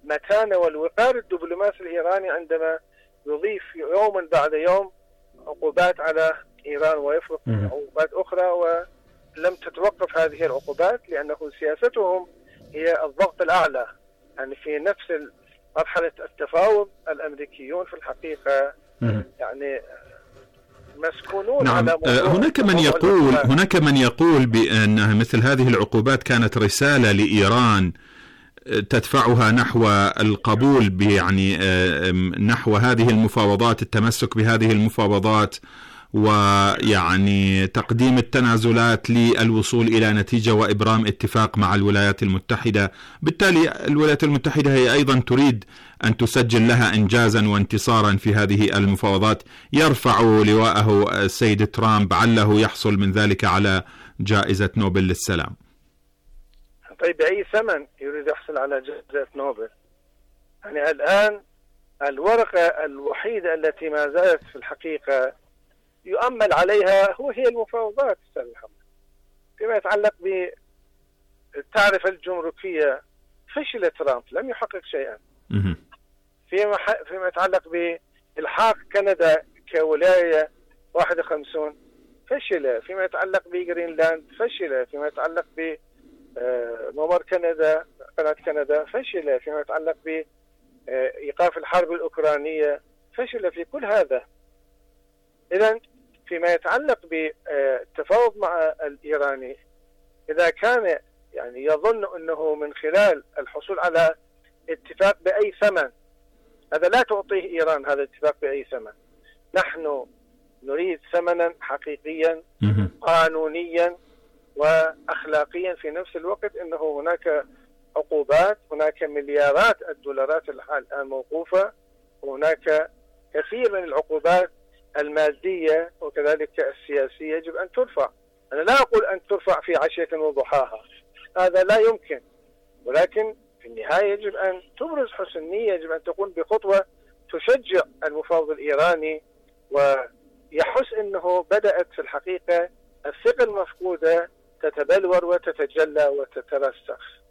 Speaker 11: المتانة والوقار الدبلوماسي الإيراني عندما يضيف يوما بعد يوم عقوبات على إيران ويفرض عقوبات أخرى، ولم تتوقف هذه العقوبات لأنه سياستهم هي الضغط الأعلى. يعني في نفس مرحلة التفاوض الأمريكيون في الحقيقة يعني مسكونون على
Speaker 6: هناك من يقول بأن مثل هذه العقوبات كانت رسالة لإيران تدفعها نحو القبول يعني نحو هذه المفاوضات، التمسك بهذه المفاوضات، ويعني تقديم التنازلات للوصول إلى نتيجة وإبرام اتفاق مع الولايات المتحدة. بالتالي الولايات المتحدة هي أيضا تريد أن تسجل لها إنجازا وانتصارا في هذه المفاوضات يرفع لواءه السيد ترامب، عله يحصل من ذلك على جائزة نوبل للسلام.
Speaker 11: طيب بأي ثمن يريد يحصل على جائزة نوبل؟ يعني الآن الورقة الوحيدة التي ما زالت في الحقيقة يؤمل عليها هي المفاوضات أستاذ محمد. فيما يتعلق بالتعرفة الجمركية فشل ترامب، لم يحقق شيئا. فيما يتعلق بإلحاق كندا كولاية 51 فشل. فيما يتعلق بجرينلاند فشل. فيما يتعلق بممر كندا، قناة كندا فشل. فيما يتعلق بإيقاف الحرب الأوكرانية فشل في كل هذا. إذن فيما يتعلق بالتفاوض مع الإيراني، إذا كان يعني يظن أنه من خلال الحصول على اتفاق بأي ثمن، هذا لا تعطيه إيران هذا الاتفاق بأي ثمن. نحن نريد ثمنا حقيقيا قانونيا وأخلاقيا في نفس الوقت. أنه هناك عقوبات، هناك مليارات الدولارات الآن موقوفة، وهناك كثير من العقوبات المادية وكذلك السياسية يجب أن ترفع. أنا لا أقول أن ترفع في عشية وضحاها، هذا لا يمكن، ولكن في النهاية يجب أن تبرز حسن نية، يجب أن تقوم بخطوة تشجع المفاوض الإيراني ويحس أنه بدأت في الحقيقة الثقة المفقودة تتبلور وتتجلى وتترسخ.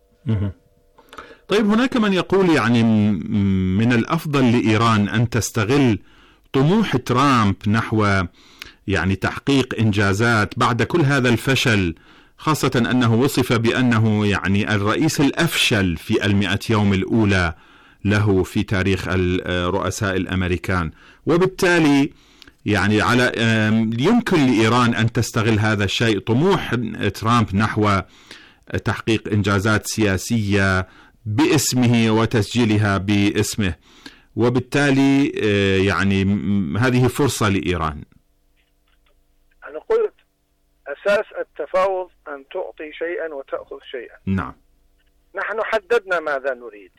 Speaker 6: طيب هناك من يقول يعني من الأفضل لإيران أن تستغل طموح ترامب نحو يعني تحقيق إنجازات بعد كل هذا الفشل، خاصة أنه وصف بأنه يعني الرئيس الأفشل في 100 يوم الأولى له في تاريخ الرؤساء الأمريكان، وبالتالي يعني يمكن لإيران أن تستغل هذا الشيء، طموح ترامب نحو تحقيق إنجازات سياسية باسمه وتسجيلها باسمه، وبالتالي يعني هذه فرصة لإيران.
Speaker 11: أنا قلت أساس التفاوض أن تعطي شيئا وتأخذ شيئا.
Speaker 6: نعم.
Speaker 11: نحن حددنا ماذا نريد،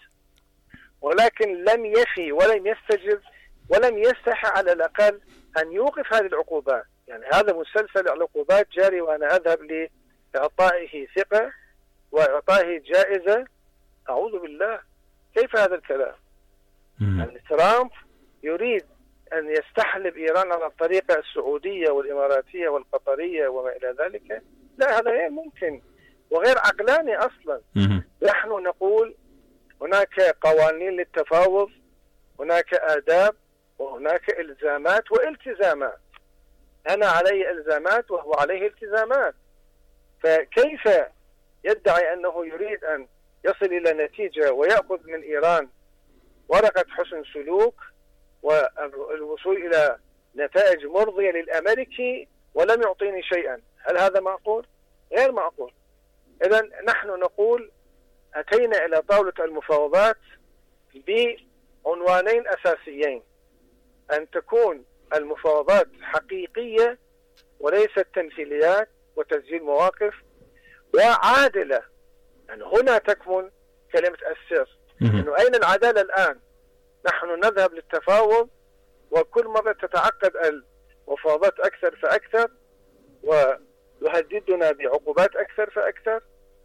Speaker 11: ولكن لم يفي ولم يستجب ولم يستحي على الأقل أن يوقف هذه العقوبات. يعني هذا مسلسل العقوبات جاري، وأنا أذهب لإعطائه ثقة وإعطائه جائزة. أعوذ بالله، كيف هذا الكلام؟ يعني ترامب يريد أن يستحلب إيران على الطريقة السعودية والإماراتية والقطرية وما إلى ذلك. لا، هذا غير ممكن وغير عقلاني أصلا. نحن نقول هناك قوانين للتفاوض، هناك آداب، وهناك إلزامات والتزامات. أنا علي إلزامات وهو عليه التزامات، فكيف يدعي أنه يريد أن يصل إلى نتيجة ويأخذ من إيران ورقة حسن سلوك والوصول إلى نتائج مرضية للأمريكي ولم يعطيني شيئا؟ هل هذا معقول؟ غير معقول. إذن نحن نقول أتينا إلى طاولة المفاوضات بعنوانين أساسيين: أن تكون المفاوضات حقيقية وليست تمثيليات وتسجيل مواقف، وعادلة. يعني هنا تكمن كلمة السر. إنه أين العدالة الآن؟ نحن نذهب للتفاوض وكل مرة تتعقد المفاوضات أكثر فأكثر، ويهددنا بعقوبات أكثر فأكثر،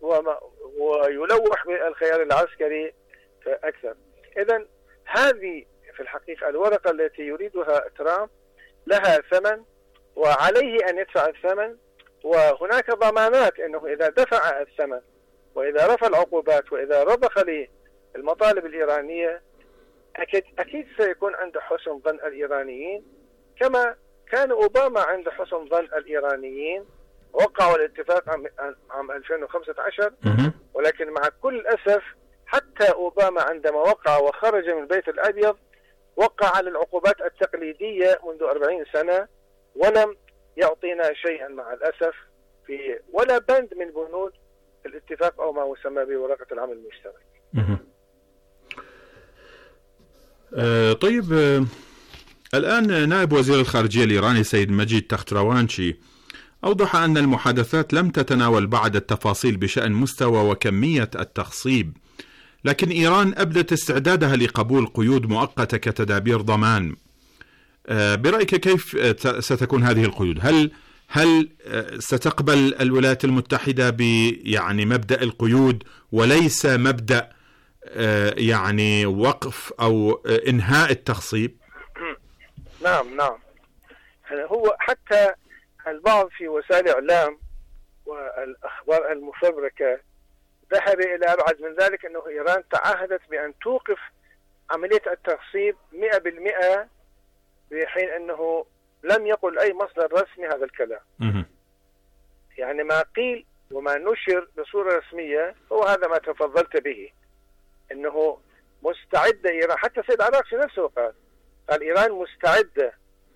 Speaker 11: ويلوح بالخيار العسكري فأكثر. إذن هذه في الحقيقة الورقة التي يريدها ترامب لها ثمن، وعليه أن يدفع الثمن، وهناك ضمانات أنه إذا دفع الثمن وإذا رفع العقوبات وإذا رضخ المطالب الإيرانية أكيد سيكون عند حسن ظن الإيرانيين، كما كان أوباما عند حسن ظن الإيرانيين. وقعوا الاتفاق عام 2015، ولكن مع كل الأسف حتى أوباما عندما وقع وخرج من البيت الأبيض وقع على العقوبات التقليدية منذ 40 سنة ولم يعطينا شيئا مع الأسف في ولا بند من بنود الاتفاق أو ما يسمى بورقة العمل المشترك.
Speaker 6: طيب، الآن نائب وزير الخارجية الإيراني سيد مجيد تختروانشي أوضح أن المحادثات لم تتناول بعد التفاصيل بشأن مستوى وكمية التخصيب، لكن إيران أبدت استعدادها لقبول قيود مؤقتة كتدابير ضمان. برأيك كيف ستكون هذه القيود؟ هل ستقبل الولايات المتحدة يعني مبدأ القيود وليس مبدأ يعني وقف أو إنهاء التخصيب؟
Speaker 11: نعم، هو حتى البعض في وسائل الإعلام والأخبار المفبركة ذهب إلى أبعد من ذلك، أنه إيران تعهدت بأن توقف عملية التخصيب 100%، بحين أنه لم يقل أي مصدر رسمي هذا الكلام. يعني ما قيل وما نشر بصورة رسمية هو هذا ما تفضلت به، أنه مستعدة إيران. حتى سيد عراقشي نفسه قال إيران مستعدة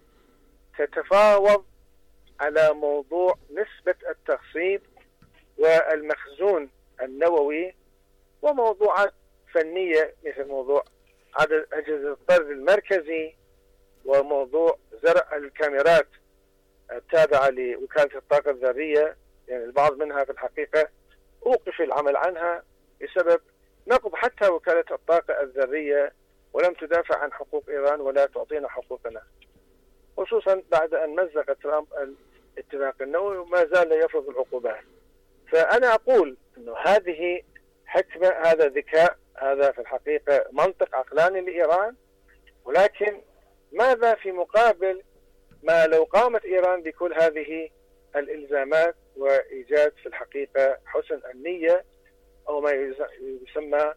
Speaker 11: تتفاوض على موضوع نسبة التخصيب والمخزون النووي وموضوعات فنية مثل موضوع عدد أجهزة الطرد المركزي وموضوع زرع الكاميرات التابعة لوكالة الطاقة الذرية. يعني البعض منها في الحقيقة أوقف العمل عنها بسبب نقض حتى وكالة الطاقة الذرية، ولم تدافع عن حقوق إيران ولا تعطينا حقوقنا، خصوصا بعد أن مزق ترامب الاتفاق النووي وما زال يفرض العقوبات. فأنا أقول أنه هذه حكمة، هذا ذكاء، هذا في الحقيقة منطق عقلاني لإيران. ولكن ماذا في مقابل ما لو قامت إيران بكل هذه الإلزامات وإيجاد في الحقيقة حسن النية أو ما يسمى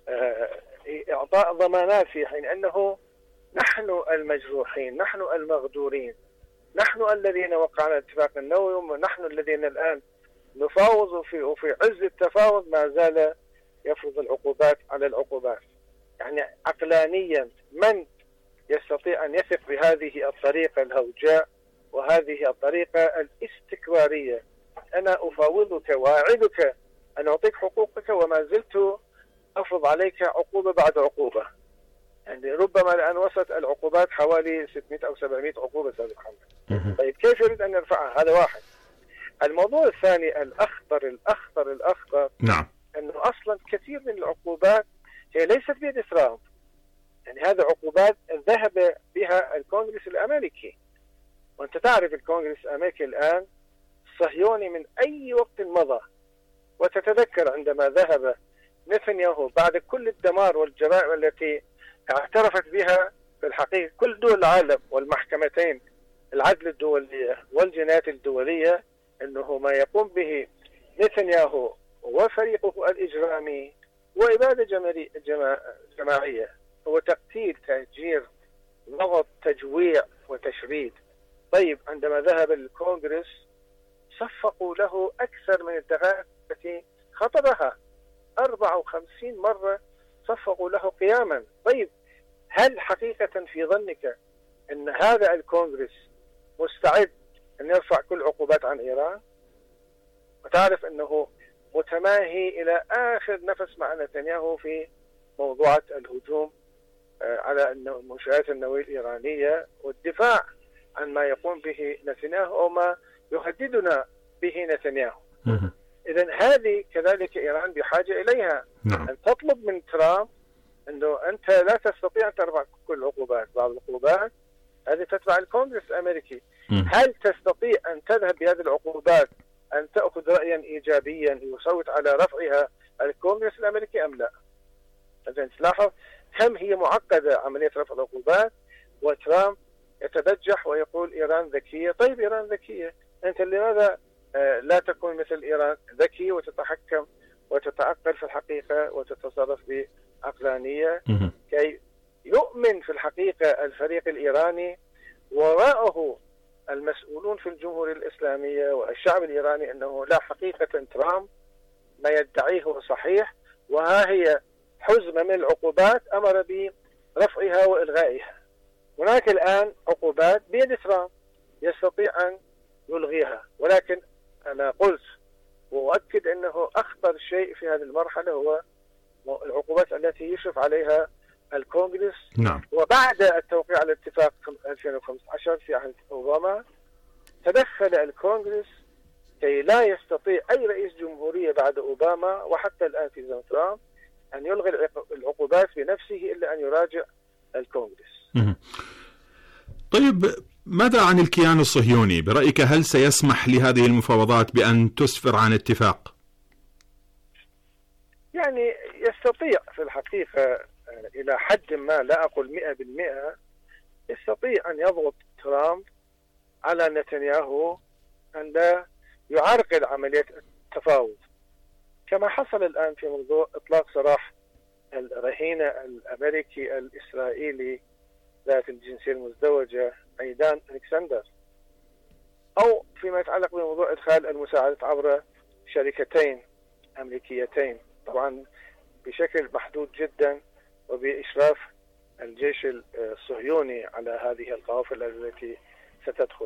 Speaker 11: إعطاء ضمانات، في حين أنه نحن المجروحين، نحن المغدورين، نحن الذين وقعنا الاتفاق النووي، ونحن الذين الآن نفاوض وفي عز التفاوض ما زال يفرض العقوبات على العقوبات. يعني عقلانيا من يستطيع أن يثق بهذه الطريقة الهوجاء وهذه الطريقة الاستكبارية؟ أنا أفاوضك وأعدك أن أعطيك حقوقك وما زلت أفرض عليك عقوبة بعد عقوبة. يعني ربما الآن وصلت العقوبات حوالي 600 أو 700 عقوبة سيد محمد. طيب كيف يريد أن يرفعها؟ هذا واحد. الموضوع الثاني الأخطر
Speaker 6: نعم،
Speaker 11: أنه أصلا كثير من العقوبات هي ليست بيد ترامب. يعني هذه عقوبات ذهب بها الكونغرس الأمريكي، وأنت تعرف الكونغرس الأمريكي الآن صهيوني من أي وقت مضى. وتتذكر عندما ذهب نتنياهو بعد كل الدمار والجرائم التي اعترفت بها في الحقيقة كل دول العالم والمحكمتين العدل الدولية والجنايات الدولية، أنه ما يقوم به نتنياهو وفريقه الإجرامي وإبادة جماعية هو تقتيل، تهجير، ضغط، تجويع وتشريد. طيب عندما ذهب الكونغرس صفقوا له أكثر من الدقائق التي خطبها، 54 مرة صفقوا له قياما. طيب هل حقيقة في ظنك أن هذا الكونغرس مستعد أن يرفع كل عقوبات عن إيران؟ وتعرف أنه متماهي إلى آخر نفس مع نتنياهو في موضوع الهجوم على المنشآت النووية الإيرانية والدفاع عن ما يقوم به نتنياهو أو ما يهددنا به نتنياهو. إذن هذه كذلك إيران بحاجة إليها، أن تطلب من ترامب أنه أنت لا تستطيع أن ترفع كل العقوبات، بعض العقوبات هذه تتبع الكونغرس الأمريكي. هل تستطيع أن تذهب بهذه العقوبات أن تأخذ رأيا إيجابيا يصوت على رفعها الكونغرس الأمريكي أم لا؟ إذن تلاحظ كم هي معقدة عملية رفع العقوبات، وترامب يتبجح ويقول إيران ذكية. طيب إيران ذكية، أنت لماذا لا تكون مثل إيران ذكي وتتحكم وتتعقل في الحقيقة وتتصرف بعقلانية كي يؤمن في الحقيقة الفريق الإيراني وراءه المسؤولون في الجمهورية الإسلامية والشعب الإيراني أنه لا، حقيقة ترامب ما يدعيه هو صحيح، وها هي حزمة من العقوبات أمر برفعها وإلغائها. هناك الآن عقوبات بيد ترامب يستطيع أن يلغيها، ولكن أنا قلت وأؤكد أنه أخطر شيء في هذه المرحلة هو العقوبات التي يشرف عليها الكونغرس.
Speaker 6: نعم.
Speaker 11: وبعد التوقيع على الاتفاق 2015 في عهد أوباما تدخل الكونغرس كي لا يستطيع أي رئيس جمهورية بعد أوباما وحتى الآن في زمن ترامب أن يلغي العقوبات بنفسه إلا أن يراجع الكونغرس.
Speaker 6: طيب، ماذا عن الكيان الصهيوني؟ برأيك هل سيسمح لهذه المفاوضات بأن تسفر عن اتفاق؟
Speaker 11: يعني يستطيع في الحقيقة إلى حد ما، لا أقول 100%، يستطيع أن يضغط ترامب على نتنياهو أن لا يعرقل عملية التفاوض، كما حصل الآن في موضوع إطلاق سراح الرهينة الأمريكي الإسرائيلي ذات الجنسية المزدوجة عيدان ألكسندر، أو فيما يتعلق بموضوع إدخال المساعدات عبر شركتين أمريكيتين، طبعا بشكل محدود جدا وبإشراف الجيش الصهيوني على هذه القوافل التي ستدخل.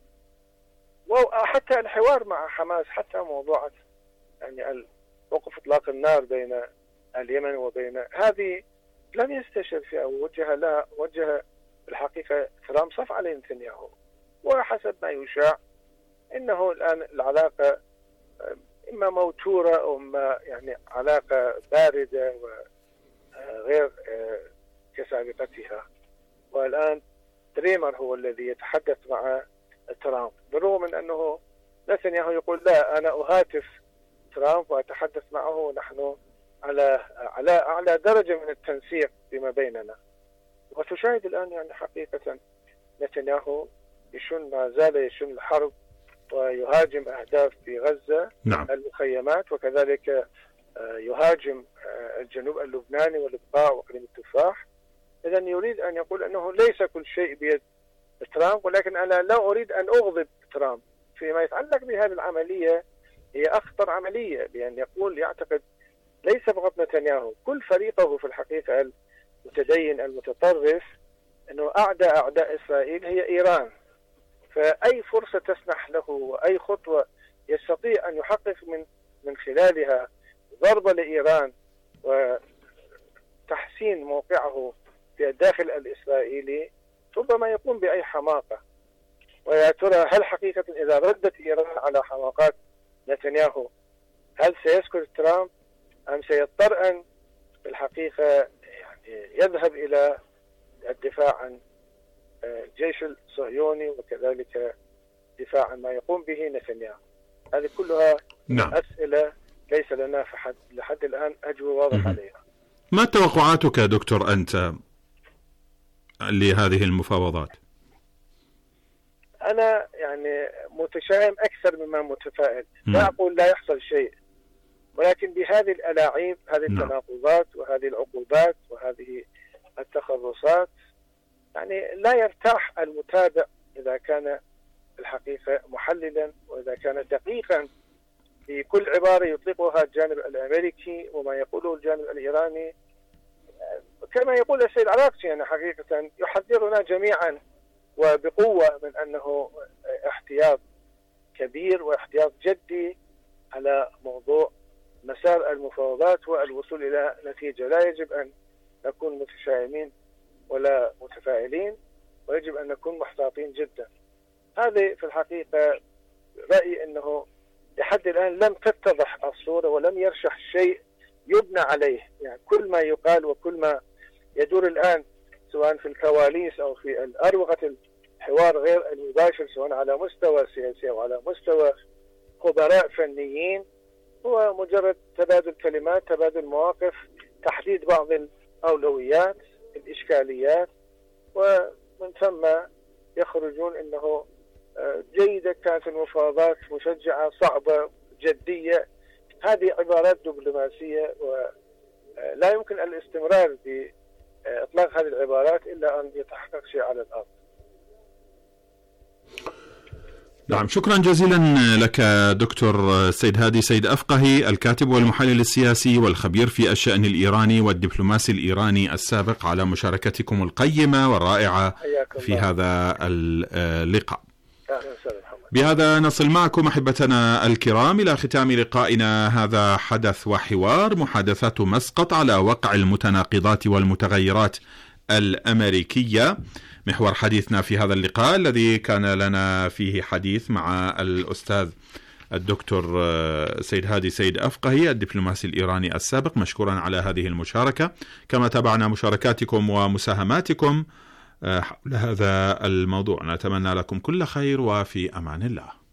Speaker 11: وحتى الحوار مع حماس، حتى موضوع يعني وقف إطلاق النار بين اليمن وبين هذه لم يستشر فيها، وجه الحقيقة ترامب صف على نتنياهو. وحسب ما يشاع إنه الآن العلاقة إما موتورة أو إما يعني علاقة باردة وغير كسابقتها. والآن دريمر هو الذي يتحدث مع ترامب، بالرغم من أنه نتنياهو يقول لا، أنا أهاتف ترامب وأتحدث معه ونحن على أعلى درجة من التنسيق فيما بيننا. وتشاهد الآن يعني حقيقة نتنياهو ما زال يشن الحرب ويهاجم أهداف في غزة.
Speaker 6: نعم.
Speaker 11: المخيمات، وكذلك يهاجم الجنوب اللبناني والإبقاع وإقليم التفاح. إذا يريد أن يقول أنه ليس كل شيء بيد ترامب، ولكن أنا لا أريد أن أغضب ترامب. فيما يتعلق بهذه العملية، هي أخطر عملية، بأن يعتقد ليس فقط نتنياهو، كل فريقه في الحقيقة المتدين المتطرف، أنه أعداء إسرائيل هي إيران. فأي فرصة تسنح له وأي خطوة يستطيع أن يحقق من خلالها ضربة لإيران وتحسين موقعه في الداخل الإسرائيلي، ربما يقوم بأي حماقة. ويا ترى هل حقيقة إذا ردت إيران على حماقات نتنياهو هل سيسكت ترامب أم سيضطر أن في الحقيقة يعني يذهب إلى الدفاع عن الجيش الصهيوني وكذلك دفاع عن ما يقوم به نتنياهو؟ هذه كلها
Speaker 6: نعم.
Speaker 11: أسئلة ليس لنا لحد الآن أجوبة واضحة عليها.
Speaker 6: ما توقعاتك دكتور أنت لهذه المفاوضات؟
Speaker 11: أنا يعني متشائم أكثر مما متفائل. لا أقول لا يحصل شيء، ولكن بهذه الألاعيب، هذه التناقضات وهذه العقوبات وهذه التخرصات، يعني لا يرتاح المتابع إذا كان الحقيقة محللا وإذا كان دقيقا في كل عبارة يطلقها الجانب الأمريكي وما يقوله الجانب الإيراني. كما يقول السيد العراقي يعني حقيقة يحذرنا جميعا وبقوة من أنه احتياط كبير واحتياط جدي على موضوع مسار المفاوضات والوصول إلى نتيجة. لا يجب أن نكون متشائمين ولا متفائلين، ويجب أن نكون محتاطين جدا. هذه في الحقيقة رأيي أنه لحد الآن لم تتضح الصورة ولم يرشح شيء يبنى عليه. يعني كل ما يقال وكل ما يدور الآن سواء في الكواليس أو في أروقة الحوار غير المباشر، سواء على مستوى سياسي أو على مستوى خبراء فنيين، هو مجرد تبادل كلمات، تبادل مواقف، تحديد بعض الأولويات، الإشكاليات، ومن ثم يخرجون إنه جيدة كانت المفاوضات، مشجعة، صعبة، جدية، هذه عبارات دبلوماسية، ولا يمكن الاستمرار بإطلاق هذه العبارات إلا أن يتحقق شيء على الأرض.
Speaker 6: نعم، شكرا جزيلا لك دكتور سيد هادي سيد أفقهي، الكاتب والمحلل السياسي والخبير في الشأن الإيراني والدبلوماسي الإيراني السابق، على مشاركتكم القيمة والرائعة في هذا اللقاء. بهذا نصل معكم أحبتنا الكرام إلى ختام لقائنا هذا حدث وحوار، محادثات مسقط على وقع المتناقضات والمتغيرات الأمريكية. محور حديثنا في هذا اللقاء الذي كان لنا فيه حديث مع الأستاذ الدكتور سيد هادي سيد أفقهي الدبلوماسي الإيراني السابق، مشكورا على هذه المشاركة، كما تابعنا مشاركاتكم ومساهماتكم حول هذا الموضوع. نتمنى لكم كل خير وفي أمان الله.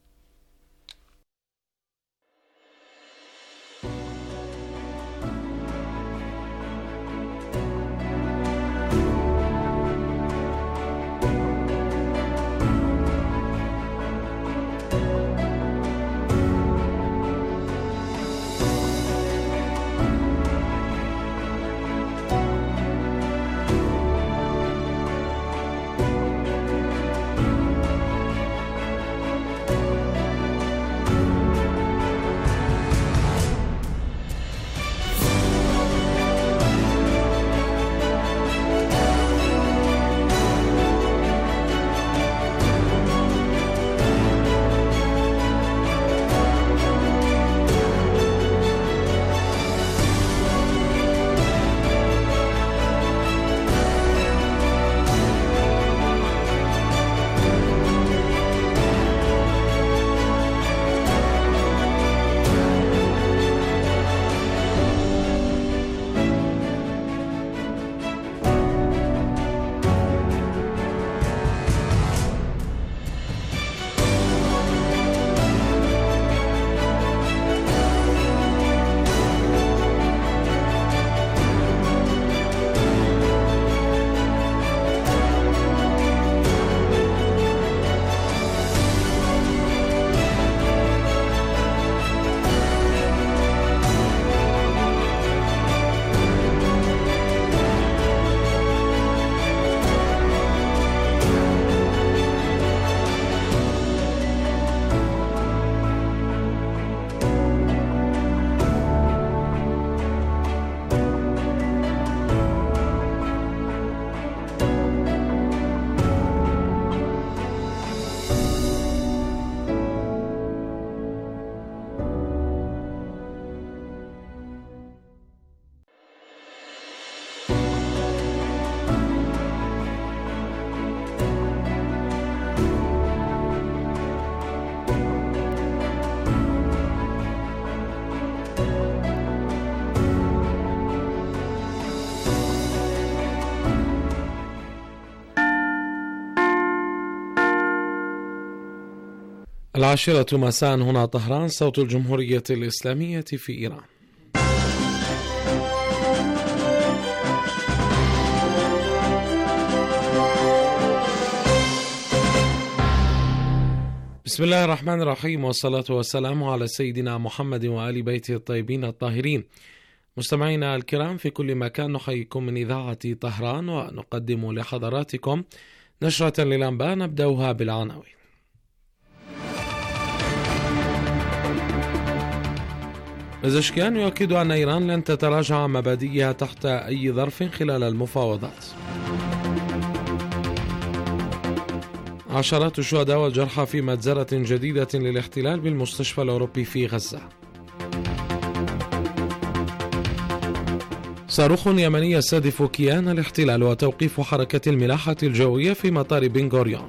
Speaker 1: العاشرة مساء هنا طهران، صوت الجمهورية الإسلامية في إيران. بسم الله الرحمن الرحيم، والصلاة والسلام على سيدنا محمد وآل بيته الطيبين الطاهرين. مستمعينا الكرام في كل مكان، نحييكم من إذاعة طهران ونقدم لحضراتكم نشرة للأنباء نبدأها بالعناوين. بزشكيان يؤكد أن إيران لن تتراجع عن مبادئها تحت أي ظرف خلال المفاوضات. عشرات الشهداء والجرحى في مجزرة جديدة للاحتلال بالمستشفى الأوروبي في غزة. صاروخ يمني يستهدف كيان الاحتلال وتوقيف حركة الملاحة الجوية في مطار بن غوريون.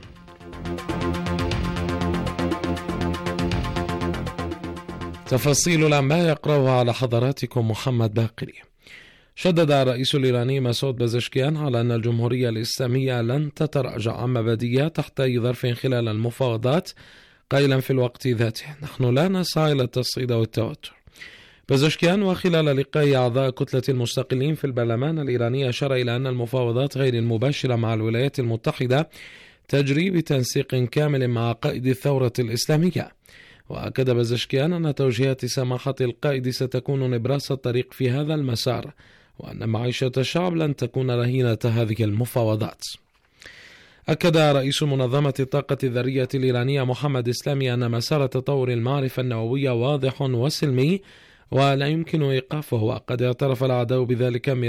Speaker 1: تفاصيل الأنباء يقرأها على حضراتكم محمد باقري. شدد الرئيس الإيراني مسعود بزشكيان على أن الجمهورية الإسلامية لن تتراجع عن مبادئها تحت أي ظرف خلال المفاوضات، قائلا في الوقت ذاته: نحن لا نسعى إلى التصعيد والتوتر. بزشكيان وخلال لقاء أعضاء كتلة المستقلين في البرلمان الإيراني أشار إلى أن المفاوضات غير المباشرة مع الولايات المتحدة تجري بتنسيق كامل مع قائد الثورة الإسلامية، وأكد بزشكيان أن توجيهات سماحة القائد ستكون نبراس الطريق في هذا المسار، وأن معيشة الشعب لن تكون رهينة هذه المفاوضات. أكد رئيس منظمة الطاقة الذرية الإيرانية محمد إسلامي أن مسار تطور المعرفة النووية واضح وسلمي ولا يمكن إيقافه، وقد اعترف الأعداء بذلك